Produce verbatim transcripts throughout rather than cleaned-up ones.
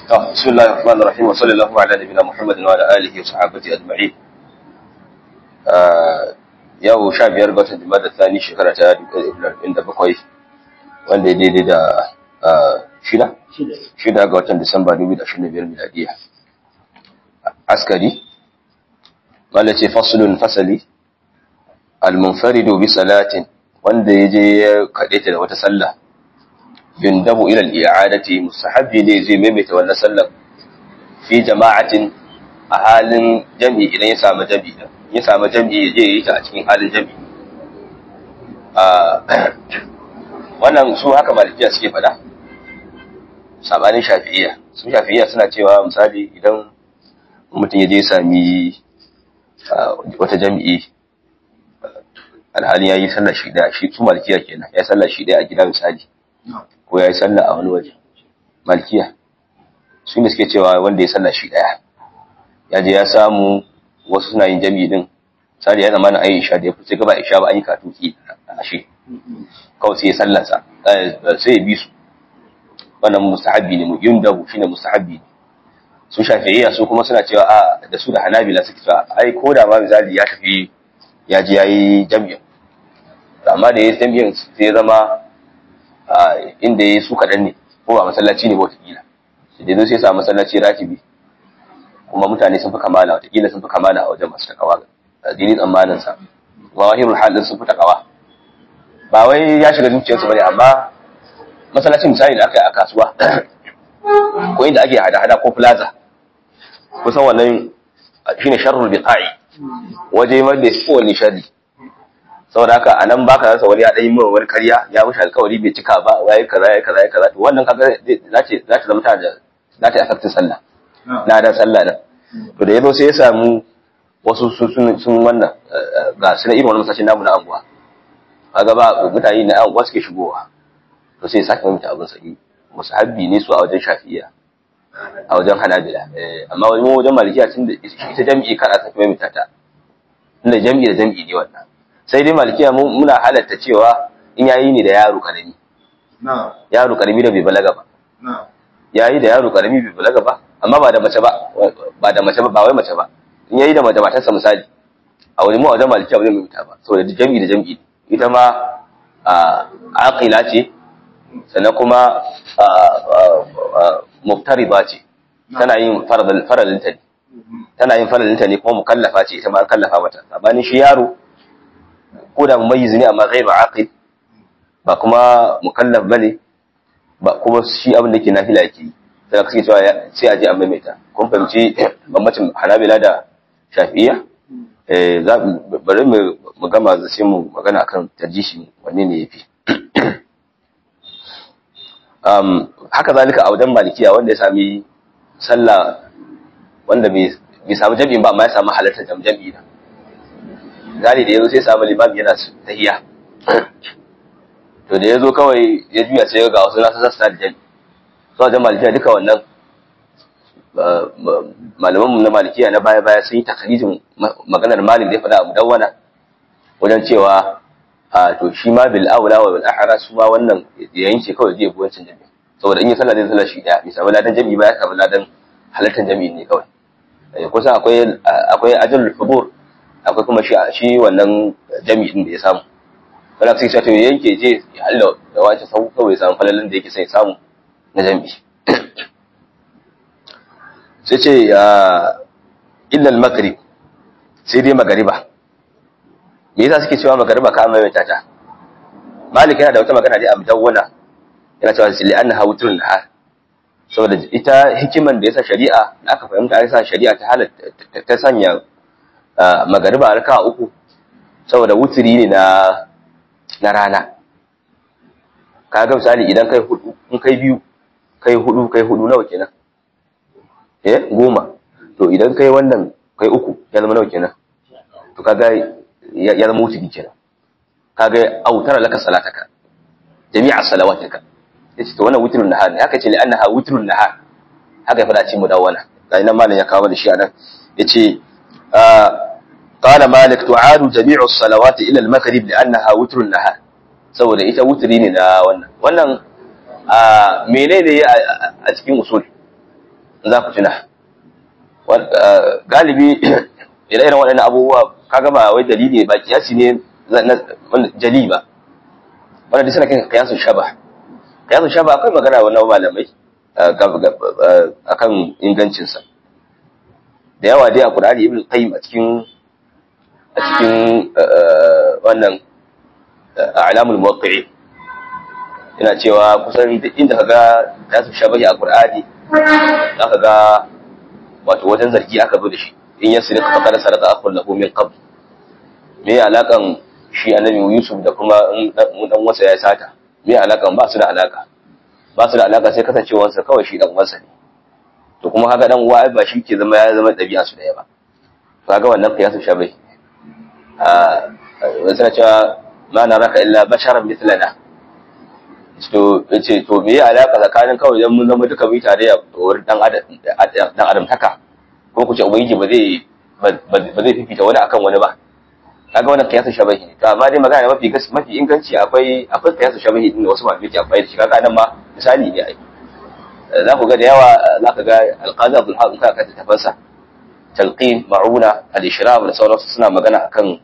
بسم الله الرحمن الرحيم وصلى الله على نبينا محمد وعلى اله وصحبه اجمعين. yau sha biyar ga watan Jumada Thani shekara ta dubu ɗaya da bakwai wanda ya daidai da shida shida ga watan Disamba dubu da ashirin da biyar miladiya. Askari wanda ce faslun fasali al-munfaridu bi salatin wanda yaje ya kadaita da wata sallah yundabu ila al-i'adati mustahabbi ne zai maimaita wannan sallar fi jama'atin a halin jami'i idan ya samu jami'i ya samu jami'i je yi ta a cikin halin jami'i. Wannan su haka malikiya suke fada sabanin shafi'iyya. Su shafi'iyya suna cewa misali idan mutum ya je sami wata jami'i alhali ya yi sallar shi da shi su malikiya kenan ya sallar shi da a gida misali ko ya yi sallah a wani waje. Malkiya su ne suke cewa wanda ya sallah shi daya ya je ya samu wasu suna yin jami'i din sai ya zama na ayi isha da ya fice gaba isha ba an yi katuki a shi kawai sai ya sallansa sai ya bi su. Wannan mustahabbi ne mu yundabu shine mustahabbi. Su shafi'iyya su kuma suna cewa a da su da hanabila suke cewa ai ko da ma misali ya tafi ya je yayi jami'i amma da yayi jami'in sai ya zama inda yayi su kadan ne ko ba masallaci ne ba wataƙila idan sai ya samu masallaci ratibi kuma mutane sun fi kamala wataƙila sun fi kamala a wajen masu takawa addini tsammanin sa wahirul halin sun fi takawa ba wai ya shiga zuciyarsu bane amma masallacin misali da aka yi a kasuwa ko inda ake hada-hada ko plaza kusan wannan shine sharrul biqa'i waje mai da shi wani sharri saboda haka anan baka rasa wani ya dai mai wani kariya ya mushi alƙawari bai cika ba wai kaza ya kaza ya kaza to wannan kaga zace zace zama ta da zata affect sallah na da sallah da to da yazo sai ya samu wasu sun sun wannan ga su na irin wannan masallacin namu na anguwa kaga ba mutane na anguwa suke shigowa to sai sake mutu abin sai musahabbi ne su a wajen shafi'iyya a wajen hanabila amma wajen wajen malikiya tun da ita jami'i kada ta mai mutata tunda jami'i da jami'i ne wannan sai dai malikiya muna halatta cewa in yayi ne da yaro karami na'am yaro karami da bai balaga ba na'am yayi da yaro karami bai balaga ba amma ba da mace ba ba da mace ba ba wai mace ba in yayi da mace matarsa misali a wani mu a wajen malikiya ba zai mai muta ba saboda jami'i da jami'i ita ma aqila ce sannan kuma muftarida ce tana yin faralinta ne tana yin faralinta ne kuma mukallafa ce ita ma an kallafa mata sabanin shi yaro ko da mumayyiz ne amma ghairu aqil ba kuma mukallaf bane ba kuma shi abin da ke nafila yake yi sai ka cewa sai a je an maimaita kun fahimci bambancin hanabila da shafi'iyya eh za bari mu gama sai mu magana akan tarjishi wanne ne yafi. um haka zalika a wajen malikiya wanda ya sami sallah wanda bai bai samu jami'in ba amma ya samu halartar jami'i da gari da yazo sai samu limami yana tahiyya to da yazo kawai ya juya sai ga wasu nasu sassa da jami'i so wajen malikiya duka wannan malaman na malikiya na baya baya sun yi takrijin maganar malik da ya faɗa a mudawwana wajen cewa a to shi ma bil aula wa bil ahra su ma wannan yayin ce kawai zai buwancin jami'i saboda in yi sallah zai sallah shi daya bai samu ladan jami'i ba ya samu ladan halartar jami'i ne kawai kusan akwai akwai ajrul hubur akwai kuma shi shi wannan jami'in da ya samu wala sai sai to yanke je ya Allah da wace sau kawai samu falalan da yake sai samu na jami'i sai ce ya illa al-maghrib sai dai magariba. Me yasa suke cewa magariba ka mai tata Malik yana da wata magana dai a mudawwana yana cewa li annaha wutrun nahar saboda ita hikiman da yasa shari'a da aka fahimta yasa shari'a ta halatta ta sanya magariba raka'a uku saboda wutri ne na na rana. Kaga misali idan kai hudu in kai biyu kai hudu kai hudu nawa kenan eh goma to idan kai wannan kai uku ya zama nawa kenan to kaga ya zama wutri kenan kaga autara laka salataka jami'a salawatika yace to wannan wutrun nahar ne haka ce li annaha wutrun nahar haka ya fada cikin mudawwana ga ina malam ya kawo da shi anan yace qala malik tu'adu jami'u as-salawati ila al-maghrib li annaha wutrun nahar saboda ita wutri ne na wannan wannan menene a cikin usul za ku tuna galibi ire-iren waɗannan abubuwa kaga ba wai dalili ba kiyasi ne jali ba wanda duk suna kan kiyasun shaba kiyasun shaba akwai magana wannan malamai akan ingancinsa da yawa dai a Qur'ani Ibn Qayyim a cikin a cikin wannan a'lamul muwaqqi'in yana cewa kusan duk inda kaga kiyasun shabahi a Qur'ani zaka ga wato wajen zargi aka zo da shi in ya sirka fa kada sarata akhul lahu min qabl me alakan shi annabi Yusuf da kuma dan wasa ya sata me alakan ba su da alaka ba su da alaka sai kasancewar sa kawai shi dan wasa ne to kuma kaga dan uwa ba shi ke zama ya zama dabi'a su daya ba kaga wannan qiyasu shabai ah wasa cewa ma naraka illa basharan mithlana to yace to me alaka tsakanin kawai dan mun zama duka mu tare da wurin dan adam dan adam taka ko ku ce ubangiji ba zai ba zai fifita wani akan wani ba kaga wannan kiyasu shabahi ne to amma dai magana mafi gas mafi inganci akwai akwai kiyasu shabahi din da wasu malamai ke amfani da shi kaga nan ma misali ne ai za ku ga da yawa za ka ga alqazi abdul haq ka ka tafansa talqin ma'una al-ishrab da sauransu suna magana akan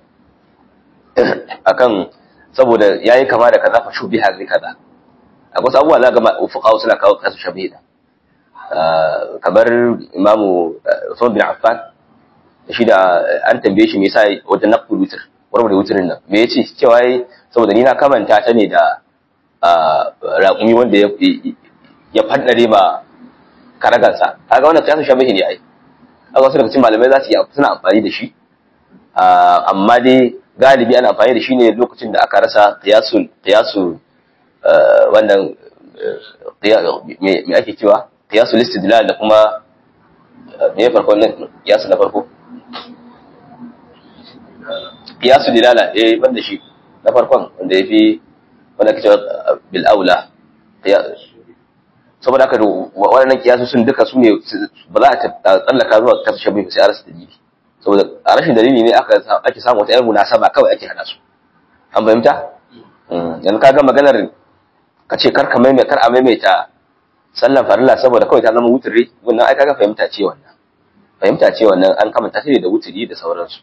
akan saboda yayi kama da kaza fa shubiha zai kaza akwai wasu abubuwa za ga fuqaha suna kawo kiyasu shabahi da kamar imamu Usman bin Affan shi da an tambaye shi me yasa wajen naqul witr warware witrin nan me yace cewa yayi saboda ni na kamanta ta ne da raƙumi wanda ya ya faddare ma karagansa kaga wannan kiyasu shabahi ne ai kaga wasu daga cikin malamai za su yi suna amfani da shi amma dai galibi ana amfani da shi ne lokacin da aka rasa qiyasul qiyasu wannan me ake cewa qiyasul istidlal da kuma me farko ne qiyasu na farko qiyasu dilala eh banda shi na farkon wanda yafi wanda kace bil aula saboda haka wannan qiyasu sun duka su ne ba za a tsallaka zuwa tashabbi sai a rasa dalili saboda a rashin dalili ne aka ake samu wata yar munasaba kawai ake hada su an fahimta yanzu kaga maganar kace kar ka maimaita kar a maimaita sallan farilla saboda kawai ta zama wuturi wannan ai kaga fahimta ce wannan fahimta ce wannan an kamanta shi da wuturi da sauransu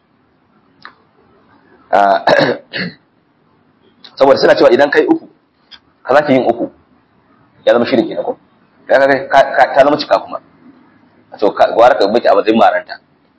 saboda suna cewa idan kai uku ka zaki yin uku ya zama shirin kenan ko kaga ta zama cika kuma to gwara ka bace a matsayin maranta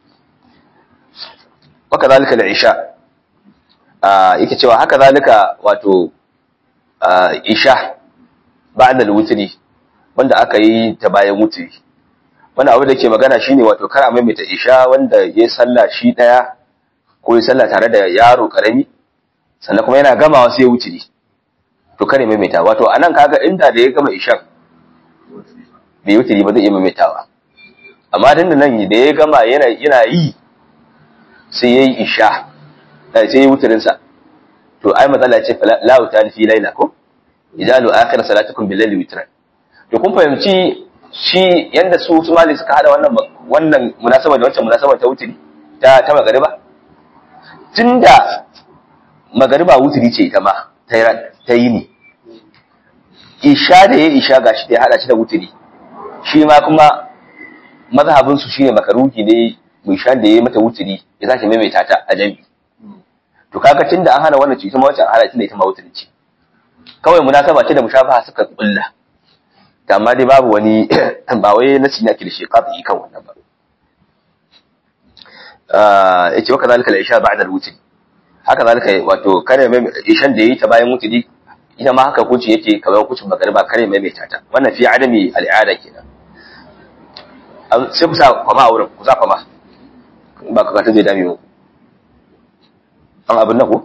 waka zalika al-isha yake cewa haka zalika wato isha ba'da al-wutri wanda aka yi ta bayan wutri wanda abu da ke magana shine wato kar a maimaita isha wanda yayi sallah shi daya ko yayi sallah tare da yaro karami sannan kuma yana gamawa sai wutri to kare maimaita wato anan kaga inda da ya gama isha bai wutri ba zai iya maimaitawa amma dan nan da ya gama yana yana yi sai yayi isha sai yayi wutrin sa to ai matsala ce la utani fi laila ko idalu akhir salatukum bil layli witran to kun fahimci shi yanda su su mali suka hada wannan wannan munasaba da wancan munasaba ta wutri ta ta magariba tunda magariba wutri ce ita ma ta ta yi ne isha da yayi isha gashi da ya hada shi da wutri shi ma kuma mazhabin su shine makaruhi ne mai shan da yayi mata wutri ya sake maimaita ta a jami'i to kaga tunda an hana wannan ce ita ma wancan hada tunda ita ma wutri ce kawai munasaba ce da mushafaha suka kulla amma dai babu wani ba wai nasi ne ake da shi qati kan wannan ba ah yace waka zalika al-isha ba'da al-wutr haka zalika wato kare mai ishan da yayi ta bayan wutri ita ma haka kuci yake kamar kucin magariba kare mai mai tata wannan fi adami al-i'ada kenan sai ku sa kwama a wurin ku sa kwama ba ka ta zai dame mu an abin nan ko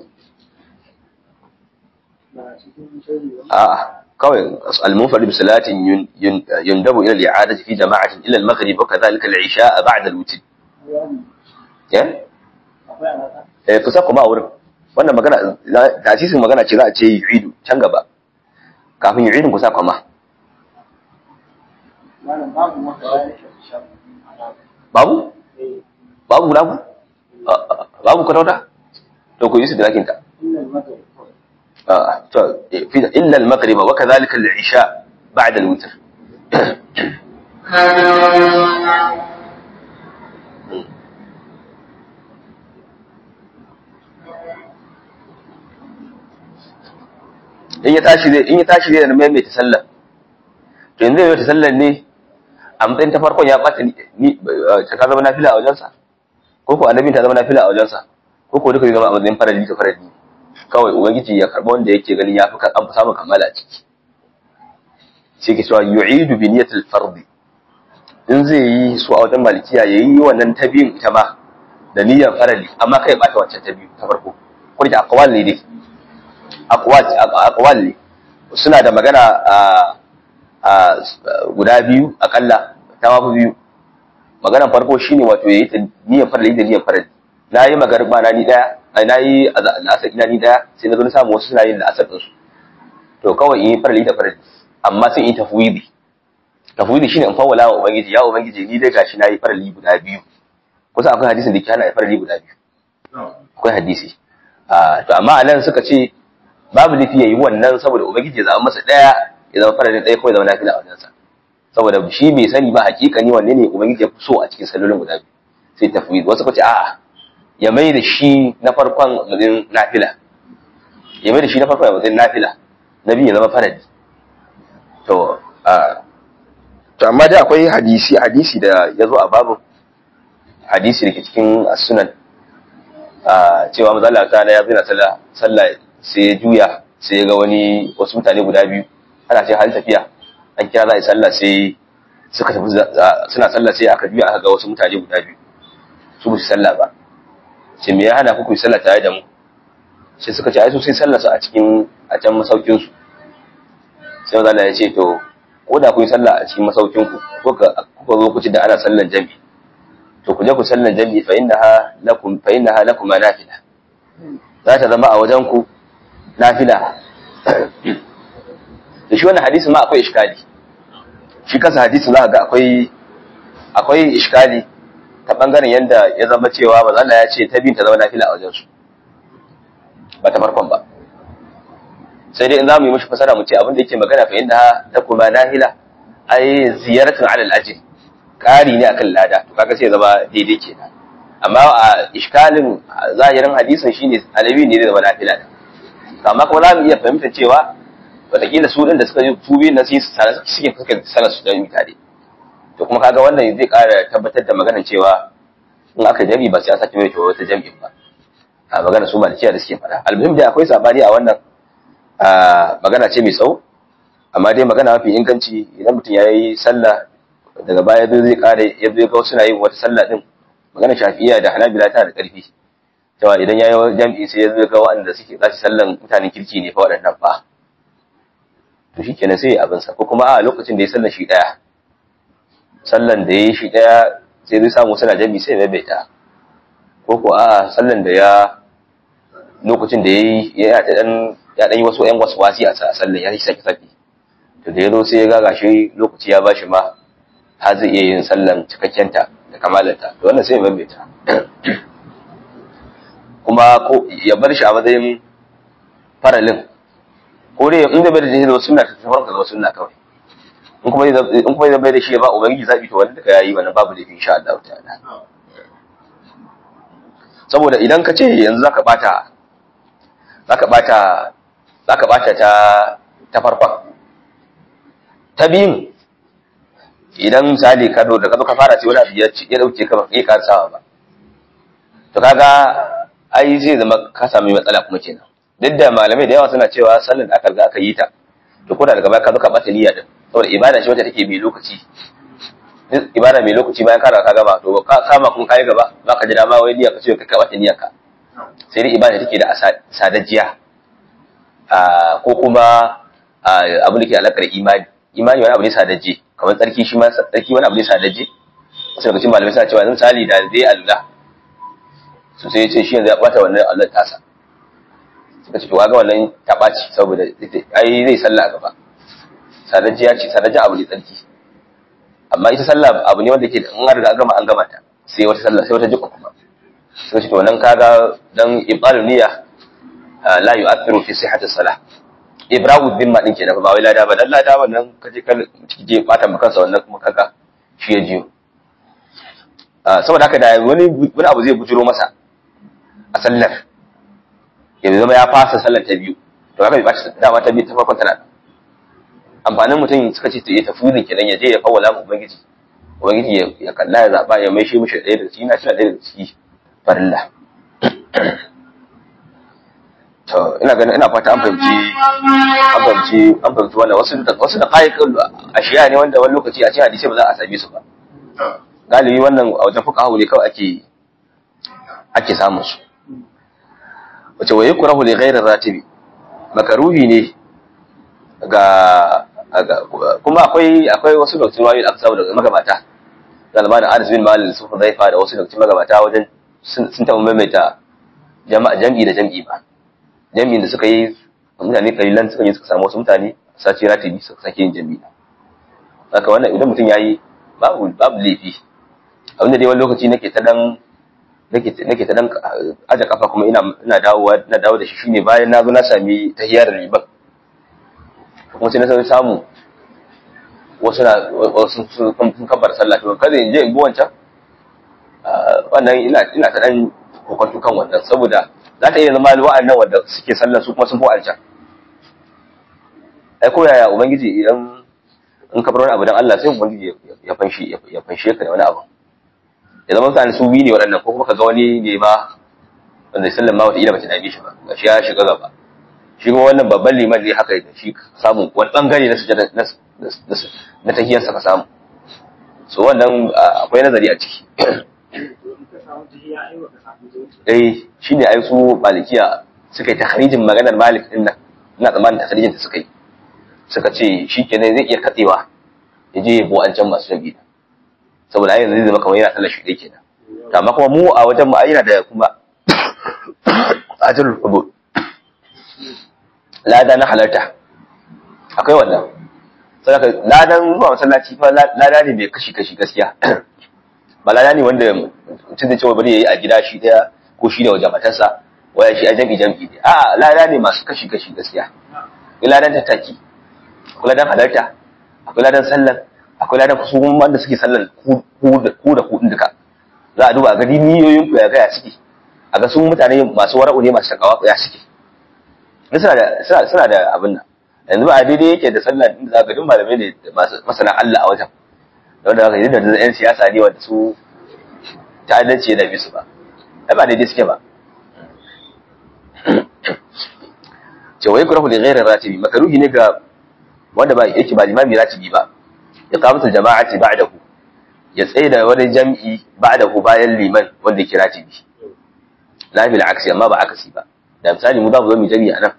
a'a kawai al-munfarid bi salatin yundabu ila al-i'adati fi jama'atin ila al-maghrib wa kadhalika al-isha ba'da al-witr ya eh kusa kuma a wurin wannan magana tasisin magana ce za a ce yu'idu can gaba kafin yu'idin kusa kuma babu babu babu babu kwatauta to ku yi su da lakinta إلا المغرب وكذلك العشاء بعد الوتر in ya tashi zai in ya tashi zai maimaita sallar to yanzu zai ta sallar ne a matsayin ta farkon ya bata ni ta ka zama nafila a wajensa ko ko annabin ta zama nafila a wajensa ko ko duka zai zama a matsayin farali ta farali kawai ubangiji ya karba wanda yake ganin ya fi an fi samun kamala a ciki sai ke cewa yu'idu bi niyyatil fard in zai yi su a wajen malikiya yayi wannan ta biyun ita ma da niyyar farali amma kai bata wancan ta biyu ta farko ko da aqwal ne dai aqwal aqwal ne suna da magana a guda biyu akalla ta mafi biyu maganar farko shine wato yayi ta niyyar farali da niyyar farali nayi magarba na ni daya ai nayi al'asar ina ni daya sai na zo na samu wasu suna yin al'asar din su to kawai in farali da farali amma sai in tafwidi tafwidi shine in fawwala wa ubangiji ya ubangiji ni dai gashi nayi farali guda biyu kusa akwai hadisin da ke hana farali guda biyu akwai hadisi ah to amma anan suka ce babu lafi yayi wannan saboda ubangiji ya zama masa daya ya zama farali daya ko ya zama nafila a wajensa saboda shi bai sani ba hakikani wanne ne ubangiji ya fi so a cikin sallolin guda biyu sai tafwid wasu kace a'a ya mai da shi na farkon mazin nafila ya mai da shi na farkon mazin nafila nabi ya zama farali to to amma dai akwai hadisi hadisi da yazo a babu hadisi da ke cikin as-sunan cewa manzo Allah ta'ala ya zina sallah sallah sai ya juya sai ya ga wani wasu mutane guda biyu ana ce hal tafiya an kira za a yi sallah sai suka tafi suna sallah sai aka juya aka ga wasu mutane guda biyu su ba su sallah ba ce me ya hana ku ku yi sallah tare da mu sai suka ce ai su sai sallah su a cikin a can masaukin su sai manzo Allah ya ce to ko da ku yi sallah a cikin masaukin ku ko ka ko zo ku ci da ana sallan jami'i to ku je ku sallan jami'i fa innaha lakum fa innaha lakum nafila za ta zama a wajen ku nafila da shi wannan hadisi ma akwai iskali shi kansa hadisi za ka ga akwai akwai iskali ta bangaren yanda ya zama cewa manzo Allah ya ce ta bin ta zama nafila a wajen su ba ta farkon ba sai dai in zamu yi mishi fasara mu ce abin da yake magana fa inda ta kuma nahila ai ziyaratun ala al-ajr kari ne akan lada to kaga sai ya zama daidai kenan amma a iskalin zahirin hadisin shine alabi ne zai zama nafila amma kuma zamu iya fahimta cewa wataƙila su ɗin da suka yi tubi na su suke fuskar sanar su don tare to kuma kaga wannan zai ƙara tabbatar da maganar cewa in aka jami ba sai an sake mai cewa wata jami'in ba a magana su malikiya da suke faɗa almuhim dai akwai sabani a wannan magana ce mai tsawo amma dai magana mafi inganci idan mutum ya yi sallah daga baya zai zai ƙara ya zo ga suna yin wata sallah din magana shafi'iyya da hanabila tana da ƙarfi cewa idan ya yi jami'i sai ya zo ga waɗanda suke za su sallan mutanen kirki ne fa waɗannan ba to shi kenan sai abinsa ko kuma a lokacin da ya sallan shi daya sallan da ya yi shi daya sai zai samu suna jami sai maimaita ko ko a sallan da ya lokacin da ya yi ya dan ya dan yi wasu ƴan wasu wasi a sallan ya yi saki saki to da ya zo sai ya ga gashi lokaci ya bashi ma har zai iya yin sallan cikakkenta da kamalanta to wannan sai maimaita kuma ko ya bar shi a matsayin faralin ko dai in da bai da zama sunna ta tafi ka zama sunna kawai in kuma in kuma zai bai da shi ba ubangiji zabi to wanda ka yayi wannan babu laifi insha Allah ta'ala saboda idan ka ce yanzu zaka bata zaka bata zaka bata ta ta farkon ta biyun idan misali ka do da ka zo ka fara ce wani abu ya ya dauke ka ba kai ka sawa ba to kaga ai zai zama ka sami matsala kuma kenan duk da malamai da yawa suna cewa sallar da aka riga aka yi ta to ko da daga baya ka zo ka bata niyya din saboda ibada ce wacce take mai lokaci ibada mai lokaci bayan ka ka gaba to ka kama kun kai gaba za ka ji dama wai niyya ka ce ka bata niyyar ka sai dai ibada take da sadajiya ko kuma abu da ke alakar imani imani wani abu ne sadaje kamar tsarki shi ma tsarki wani abu ne sadaje sai daga cikin malamai suna cewa misali da zai alula so sai ya ce shi yanzu ya bata wannan Allah tasa suka ce to kaga wannan ta baci saboda ai zai sallah a gaba sadajiya ce sadajiya abu ne tsarki amma ita sallah abu ne wanda yake in an riga gama an gama ta sai wata sallah sai wata jikka kuma sai ce to nan kaga dan ibal niyya la yu'athiru fi sihhati salah ibrahim bin ma din kenan ba wai lada ba dan lada wannan kaje kan je bata maka kansa wannan kuma kaga shi ya jiyo saboda haka da wani wani abu zai bujiro masa a sallar ya zama ya fasa sallar ta biyu to haka bai bashi dama ta biyu ta farkon tana amfanin mutum suka ce ya tafi wurin kenan ya je ya fawwala mu ubangiji ubangiji ya kalla ya zaba ya maishe mishi ɗaya da ciki na shi ɗaya da ciki farilla to ina ganin ina fata an fahimci an fahimci an fahimci wannan wasu da wasu da qa'iqul ashiya ne wanda wani lokaci a cikin hadisi ba za a same su ba galibi wannan a wajen fuqaha ne kawai ake ake samun su wace waye kurahu li ghairi ratibi makaruhi ne ga kuma akwai akwai wasu lokacin wayoyi da aka samu daga magabata zalman Anas bin Malik su Hudayfa da wasu lokacin magabata wajen sun taɓa maimaita jama'a jam'i da jam'i ba jami'in da suka yi mutane kalilan suka yi suka samu wasu mutane sace ratibi suka sake yin jami'i haka wannan idan mutum yayi babu babu laifi abinda dai wani lokaci nake ta dan nake nake ta dan aje kafa kuma ina ina dawowa ina dawo da shi shine bayan na zo na sami tahiyar riba kuma sai na san samu wasu na wasu sun kabbar sallah to kada in je in bi wancan wannan ina ina ta dan kokonto kan wannan saboda za ta iya zama wa'annan wanda suke sallar su kuma sun fi alcan ai ko yaya ubangiji idan in ka bar wani abu dan Allah sai ubangiji ya fanshi ya fanshe ka da wani abu ya zama mutane su bi ne waɗannan ko kuma ka ga wani ne ma wanda sallar ma wata ila bata dame shi ba gashi ya shiga gaba shi kuma wannan babban liman ne haka da shi samu wani bangare na sujada na na tahiyar sa ka samu so wannan akwai nazari a ciki eh shine ai su malikiya suka yi tahrijin maganar Malik din nan ina tsammanin tahrijin da suka yi suka ce shikenan zai iya katsewa ya je yabo an can masu jabi saboda ai yanzu zai zama kamar yana sallar shi kenan to amma kuma mu a wajen mu ai yana da kuma ajrul qubul lada na halarta akwai wannan saboda ladan zuwa masallaci fa lada ne mai kashi kashi gaskiya ba lada ne wanda mutum da cewa bari yayi a gida shi daya ko shi da wajen matarsa waya shi a jami'i jami'i ne a lada ne masu kashi kashi gaskiya ladan tattaki akwai ladan halarta akwai ladan sallar akwai ladan kusu wanda suke sallar ku da ku duka za a duba a gadi niyoyin ku ya ga ya suke a ga su mutane masu wara'u ne masu takawa ya suke suna da suna suna da abin nan yanzu ba daidai yake da sallar inda za ka duk malamai ne masana Allah a wajen wanda aka yi da yan siyasa ne wanda su ta'addanci da bisu ba ai ba daidai suke ba ce wai kurahu li ghairi ratibi makaruhi ne ga wanda ba yake ba limami ratibi ba ya qamatul jama'ati ba'dahu ya tsaye da wani jam'i ba'dahu bayan liman wanda yake ratibi la bil aksi amma ba akasi ba da misali mu za mu zo mu jami'a nan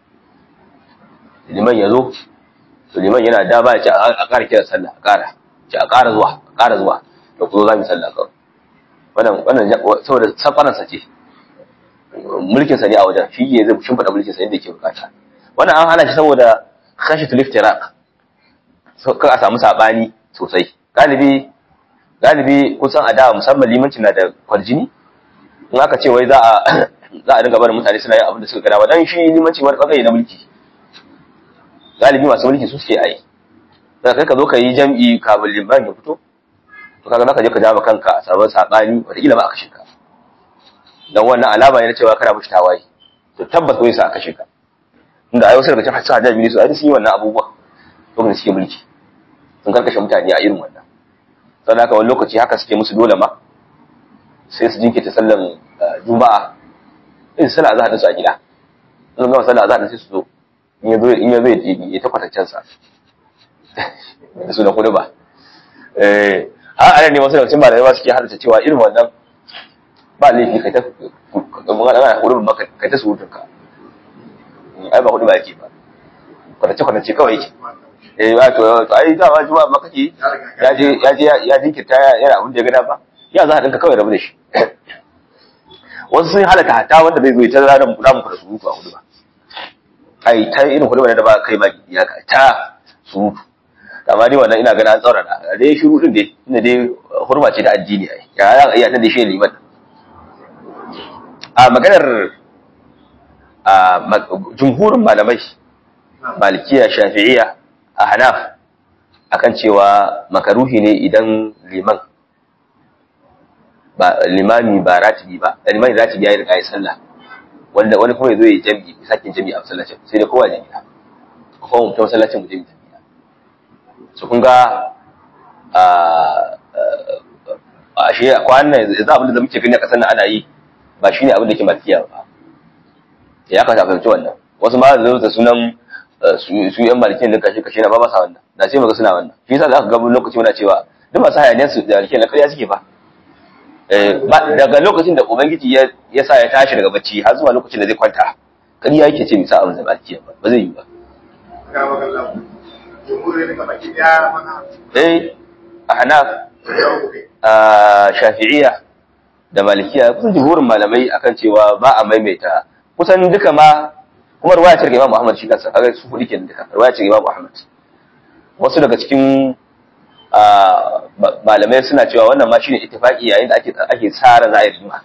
liman yazo to liman yana da ba ya ce a ƙara kira sallah a ƙara ce a ƙara zuwa a ƙara zuwa da ku zo za mu sallah kawai wannan wannan saboda sakwaran sa ce mulkin sa ne a wajen shi ne zai shimfida mulkin sa yadda yake bukata wannan an hana shi saboda khashitul iftiraq kar a samu sabani sosai galibi galibi kusan a da musamman limanci na da kwarjini in aka ce wai za a za a dinga barin mutane suna yin abin da suka gada ba dan shi limanci wani bangare na mulki galibi masu mulki su suke yi sai kai ka zo ka yi jam'i kabul liman ya fito to kaga zaka je ka jama kanka a sabon sabani wata kila ba aka kashe ka dan wannan alama ne na cewa kana mushi tawaye to tabbas wai sa aka kashe ka inda ayo sai daga cikin hadisi hadisi su ai sun yi wannan abubuwa lokacin suke mulki sun karkashe mutane a irin wannan sannan haka wani lokaci haka suke musu dole ma sai su jinkirta sallan juma'a in sallah azhar da su a gida in ga sallah azhar sai su zo in yazo in yazo ya ta kwatancen sa su da kudu ba eh har ana ne wasu lokacin ba da yawa suke harta cewa irin wannan ba laifi kai ta magana kudu ba kai ta surutun ka ai ba kudu ba yake ba kwatance kwatance kawai yake eh wato to ai da ba juma'a ba kake ya je ya je ya jinkirta yana abin da ya gada ba ya za a dinka kawai rabu da shi wasu sun halaka hatta wanda bai zo ya tara da ramu da surutu a hudu ba ai ta irin hudu da ba kai ba ya ka ta surutu amma dai wannan ina ganin an tsaurara dai shiru din dai ina dai hurma ce ta addini ai ya za a iya ta da shi liman a maganar a jumhurin malamai malikiya shafi'iyya a hanaf akan cewa makaruhi ne idan liman ba limami ba ratibi ba da limami ratibi ya riga ya sallah wanda wani kuma yazo ya jami'i sakin jami'i a masallacin sai da kowa ya gida ko mu ta masallacin mu jami'i so kun ga a a shi kwanan yanzu abin da muke gani a kasar nan ana yi ba shine abin da ke malikiya ba ya ka fahimci wannan wasu ma da da sunan su yan malikiyan da kashe kashe na ba ba sa wannan da sai muga suna wannan shi yasa za ka ga lokaci muna cewa duk masu hayaniyar su da malikiyan na ƙarya suke fa daga lokacin da ubangiji ya sa ya tashi daga bacci har zuwa lokacin da zai kwanta ƙarya yake ce misa abin da malikiyan ba ba zai yi ba eh ahnaf shafi'iyya da malikiya kusan jumhurin malamai akan cewa ba a maimaita kusan duka ma kuma ruwaya ce daga Imam Ahmad shi kansa kaga su hudu kenan duka ruwaya ce daga Imam Ahmad wasu daga cikin malamai suna cewa wannan ma shine ittifaqi yayin da ake ake tsara za a yi rigima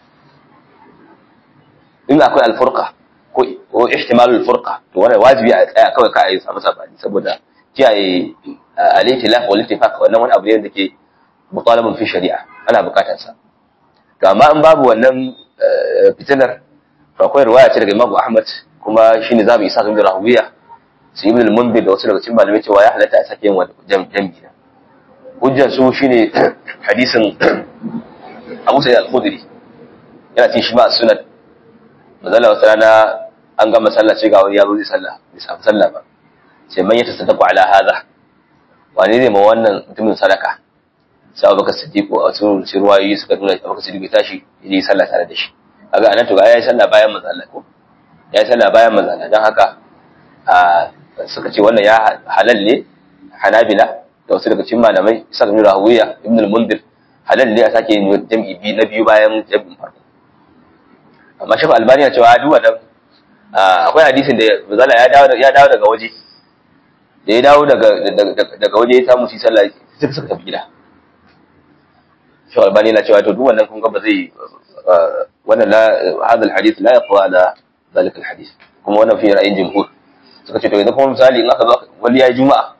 in akwai al-furqa ko ko ihtimalul furqa to wannan wajibi a tsaya kawai ka yi samu sabani saboda kiyaye al-itilaf wal ittifaq wannan wani abu ne da ke mutalabun fi shari'a ana bukatar sa to amma in babu wannan fitinar to akwai riwaya ce daga Imam Ahmad kuma shine zamu isa kan rawiya sai Ibn al-Munzir da wasu daga cikin malamai cewa ya halatta a sake yin jam'i hujjar su shine hadisin Abu Sa'id al-Khudri yana cikin shi ma sunan mazalla wata rana an gama sallah ce ga wani yaro zai sallah bai samu sallah ba sai man ya tasaddaqu ala hadha wani ne ma wannan mutumin sadaka sai Abubakar Siddiq a wasu ruwayoyi suka nuna Abubakar Siddiq tashi yayi sallah tare da shi kaga anan to ga yayi sallah bayan manzo Allah ko yayi sallah bayan manzo Allah dan haka a suka ce wannan ya halal ne Hanabila da wasu daga cikin malamai Isa ibn Rawiya Ibn al-Mundir halal ne a sake yin jam'i bi na biyu bayan jam'in farko amma Shaykh Albani ya ce wa duwa dan akwai hadisin da manzo Allah ya dawo ya dawo daga waje da ya dawo daga daga waje ya samu shi sallah sai suka tafi gida Shaykh Albani na cewa to duk wannan kun ga ba zai wannan la hadha alhadith la yaqwa ala zalika alhadith kuma wannan fi ra'ayin jumhur suka ce to idan kuma misali in aka zo wali yayi juma'a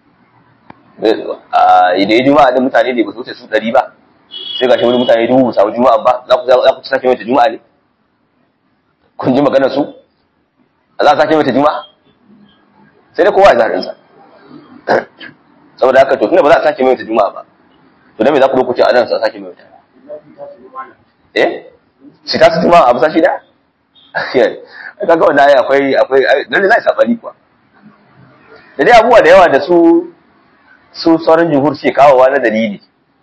a idan juma'a din mutane ne ba su wuce su dari ba sai gashi wani mutane dubu samu juma'a ba za ku za ku sake mata juma'a ne kun ji maganar su za a sake mata juma'a sai dai kowa ya zarin sa saboda haka to tunda ba za a sake mata juma'a ba to dan me za ku lokaci a nan sa sake mata eh shi ta su juma'a abu sashi da kaga wannan ayi akwai akwai lalle zai sabani kuwa da dai abubuwa da yawa da su su sauran jumhur ce kawowa na dalili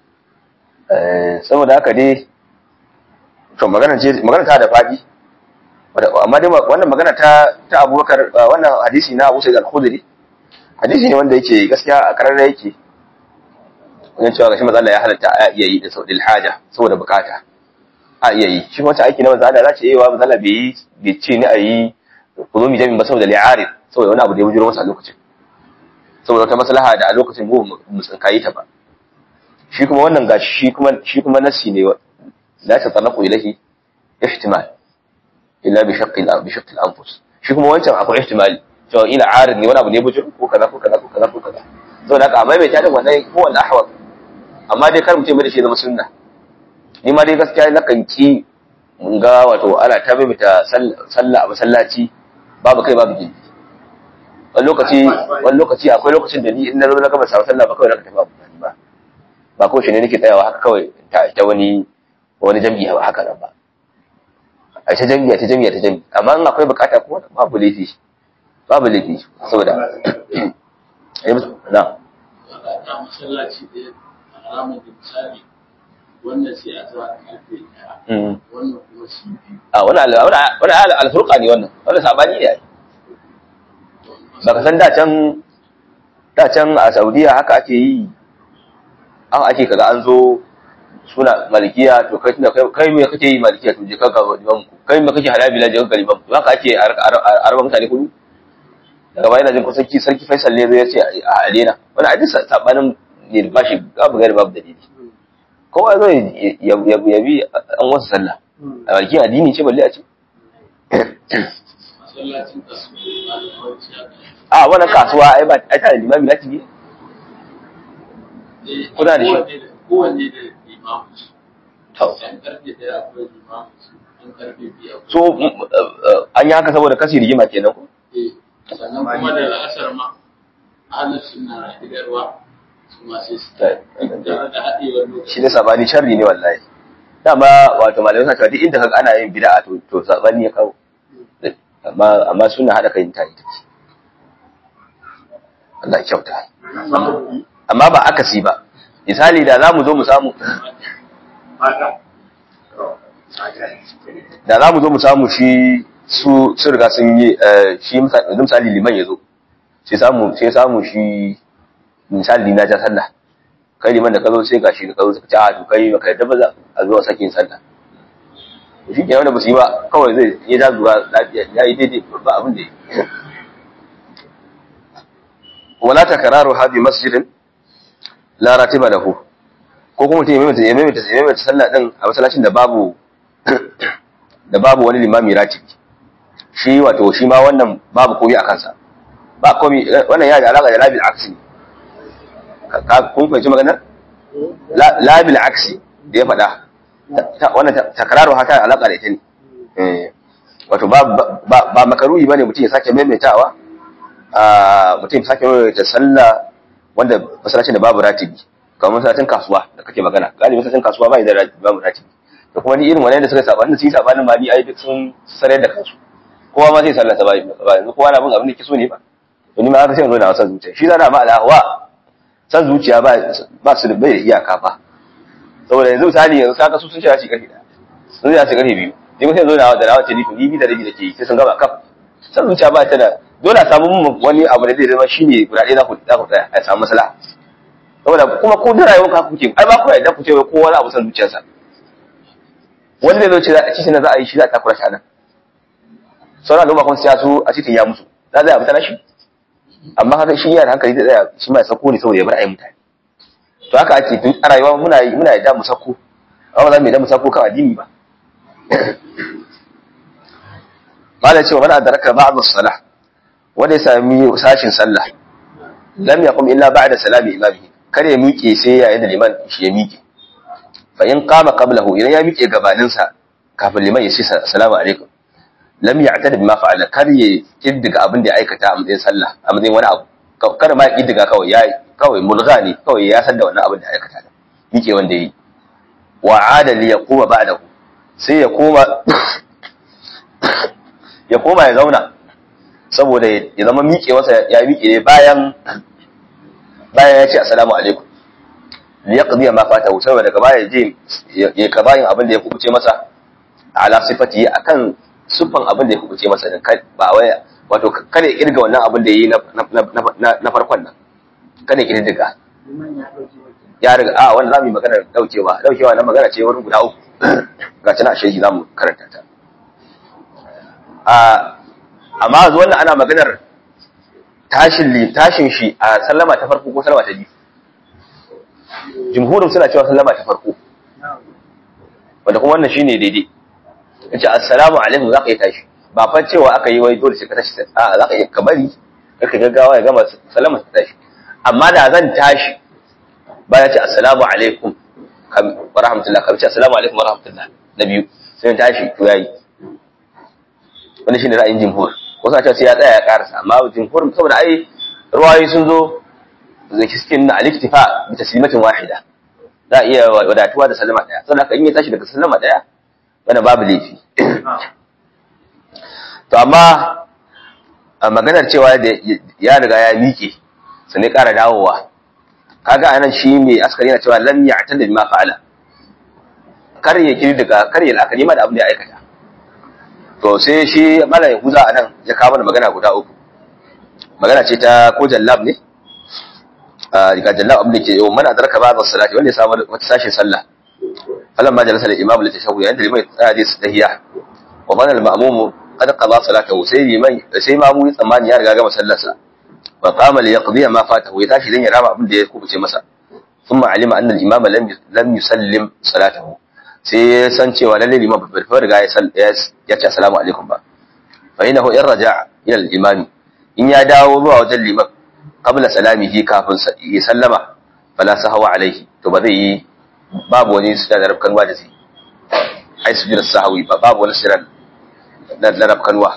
eh saboda haka dai to magana ce magana ta da fadi amma dai wannan magana ta ta Abubakar wannan hadisi na Abu Sa'id al-Khudri hadisi ne wanda yake gaskiya a kararra yake wannan cewa gashi manzo Allah ya halatta a iya yi da saudil haja saboda bukata a iya yi shi wata aiki na manzo Allah za ce yawa manzo Allah bai bai ce ni a yi kulumi jami'in ba saboda li'arid saboda wani abu da ya bujuro masa a lokacin saboda wata maslaha da a lokacin mu mu tsinkayi ta ba shi kuma wannan gashi shi kuma shi kuma nasi ne la ta talaqu ilahi ihtimal illa bi shaqqi bi shaqqi al-anfus shi kuma wancan akwai ihtimali to ila arid ne wani abu ne bujuro ko kaza ko kaza ko kaza ko kaza saboda haka amma bai tada wannan ko wanda ahwal amma dai kar mu ce mai da shi zama sunna ni ma dai gaskiya na kan ki mun ga wato ana ta maimaita sallah a masallaci babu kai babu gindi wani lokaci wani lokaci akwai lokacin da ni in na zo na gaba sa sallah ba kawai na tafi ba ba ko shi ne nake tsayawa haka kawai ta ta wani wani jami'i haka nan ba a ta jami'a ta jami'a ta jami'a amma in akwai bukata kuma babu laifi babu laifi saboda eh na a masallaci da haramun misali wannan sai a zuwa karfe ɗaya wannan kuma shi biyu a wannan wannan alfurqa ne wannan wannan sabani ne baka san da can da can a Saudiya haka ake yi an ake kaga an zo suna malikiya to kai tunda kai me kake yi malikiya to je kanka liman ku kai me kake halabila je kanka liman ku haka ake arba mutane kudu daga bayan jin sarki sarki Faisal ne zai ce a alena wannan hadisi sabanin ne ba shi babu gari babu dalili kowa zo ya bi an wasu sallah a baki addini ce balle a ce a wannan kasuwa ai ba ai ta limami lati ne kuna da shi kowanne da limamu to an karfe daya akwai limamu an karfe biyu so an yi haka saboda kasi rigima kenan ko eh sannan kuma da la'asar ma ahlus sunna na hidarwa su ma sai su tare da hadewar lokaci shi ne sabani sharri ne wallahi dama wato malamai suna cewa duk inda kaga ana yin bid'a to to sabani ya kawo amma amma suna hada kai ta ita Allah ya kyauta amma ba akasi ba misali da zamu zo mu samu da zamu zo mu samu shi su su riga sun yi shi misali liman yazo sai samu sai samu shi misali na ja sallah kai liman da ka zo sai gashi da ka zo ka ci a to kai baka yadda ba za a zo sakin sallah shi ke wanda ba su yi ba kawai zai ya ja zuwa lafiya ya yi daidai ba abin da ya wala takararu hadi masjidin la ratiba lahu ko kuma mutum ya maimaita ya maimaita ya maimaita sallah din a masallacin da babu da babu wani limami ratibi shi wato shi ma wannan babu komai a kansa ba komai wannan ya da alaka da labil aksi ka kun fahimci maganar labil aksi da ya faɗa wannan takraru hata alaka da ita ne eh wato ba ba makaruhi bane mutum ya sake maimaitawa a mutum ya sake maimaita sallah wanda masallacin da babu ratibi kamar masallacin kasuwa da kake magana galibi masallacin kasuwa ba da babu ratibi da kuma ni irin wannan da suka saba da su yi sabanin ma ni ai duk sun sanar da kansu kowa ma zai sallata ba ba yanzu kowa na bin abin da ke so ne ba to ni ma haka sai zo da wasan zuciya shi zana ma alahwa san zuciya ba ba su da bai iyaka ba saboda yanzu misali yanzu saka su sun shiga shi karfi da sun shiga shi karfi biyu ni kuma sai zo da da rawa ce ni to ni bi da rabi dake sai sun gaba kaf san zuciya ba ta da dole a samu wani abu da zai zama shine guda ɗaya za ku za ku tsaya a samu maslaha saboda kuma ko da rayuwar ka kuke ai ba ku yadda ku ce ko wani abu san zuciyarsa wani zai zo ce a cikin za a yi shi za a takura shi a nan sauran al'umma kuma sai su a cikin ya musu za zai abu ta nashi amma haka shi yana hankali zai tsaya shi mai sako ne saboda ya bar ayi mutane to haka ake tun a rayuwa muna yi muna yadda mu sako amma za mu yadda mu sako kan addini ba mala cewa man adraka ba'd as-salah wanda ya sami sashin sallah lam yaqum illa ba'da salami imamihi kare ya miƙe sai yayin da liman shi ya miƙe fa in qama qablahu idan ya miƙe gabanin sa kafin liman ya ce assalamu alaikum lam ya'tad bima fa'ala kar ya kiddiga abin da ya aikata a matsayin sallah a matsayin wani abu kar ma kiddiga kawai ya kawai mulgha ne kawai ya san da wannan abin da ya aikata miƙe wanda yi wa ada li yaquma ba'dahu sai ya koma ya koma ya zauna saboda ya zama miƙewarsa ya miƙe ne bayan bayan ya ce assalamu alaikum li yaqdi ma fatahu saboda daga baya je ya kabayin abin da ya kubuce masa ala sifati akan sufan abin da ya kubuce masa din ba wai wato kada ya kirga wannan abin da yayi na na farkon nan kada ya kirga ya riga a wanda zamu yi magana daukewa daukewa na magana ce wurin guda uku ga tana shehi zamu karanta ta a amma yanzu wannan ana maganar tashin tashin shi a sallama ta farko ko sallama ta biyu jumhurin suna cewa sallama ta farko wanda kuma wannan shine daidai yace assalamu alaikum zaka yi tashi ba fa cewa aka yi wai dole sai ka tashi a zaka yi kabari kaka gaggawa ya gama sallama ta tashi amma da zan tashi ba ya ce assalamu alaikum wa rahmatullah ka ce assalamu alaikum wa rahmatullah na biyu sai tashi to yayi wannan shine ra'ayin jumhur wasu a ce sai ya tsaya ya karasa amma jumhur saboda ai ruwayoyi sun zo zai kiskin na al-iktifa bi taslimatin wahida za a iya wadatuwa da sallama daya sannan ka in ya tashi daga sallama daya wannan babu laifi to amma a maganar cewa da ya riga ya miƙe sai ƙara dawowa kaga anan shi ne askari yana cewa lam ya'tadi bima fa'ala kar ya kiri daga kar ya la'akari ma da abin da ya aikata to sai shi mala yahuza anan ya kawo mana magana guda uku magana ce ta ko jallab ne a riga jallab abin da ke yau mana adraka ba da salati wanda ya samu wata sashin sallah falan ma jalasa da imam la tashahhud yayin da limai tsaya da tahiyya wa bana al-ma'mum qad qada salatahu sai limai sai mamu ya tsammani ya riga gama sallarsa wa qama li yaqdi ma fatahu ya tashi dan ya rama abin da ya kubuce masa thumma alima anna al-imam lam lam yusallim salatahu sai san cewa lalle liman bai fa riga ya ce assalamu alaikum ba fa innahu in raja'a ila al-imam in ya dawo zuwa wajen liman qabla salamihi kafin ya sallama fala sahawa alaihi to ba zai yi babu wani sujada na rafkanwa da zai ai sujudar sahawi ba babu wani sujada na rafkanwa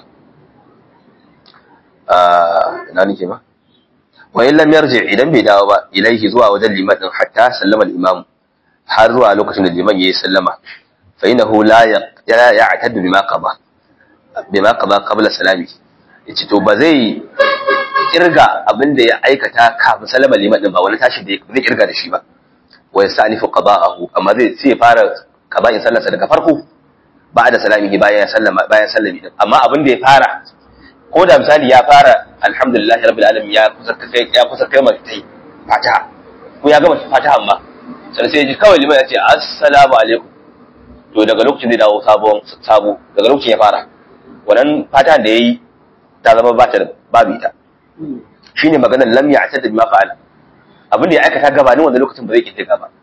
ah ina nake ma wa in lam yarji idan bai dawo ba ilaihi zuwa wajen liman din hatta sallama al-imam har zuwa lokacin da liman yayi sallama fa innahu la ya'taddu bima qada bima qada qabla salami yace to ba zai kirga abinda ya aikata kafin sallama liman din ba wani tashi da zai kirga da shi ba wa yastanifu qada'ahu amma zai sai fara qada'in sallarsa daga farko ba'da salamihi bayan sallama bayan sallami din amma abinda ya fara ko da misali ya fara alhamdulillah rabbil alamin ya kusa kai ya kusa kai mai fatiha ko ya gama fatiha amma sai sai ji kawai liman ya ce assalamu alaikum to daga lokacin da dawo sabon sabo daga lokacin ya fara wannan fatiha da yayi ta zama ba ta babu ita shine maganar lam ya'tad bima fa'ala abin da ya aikata gabanin wannan lokacin ba zai kinta ba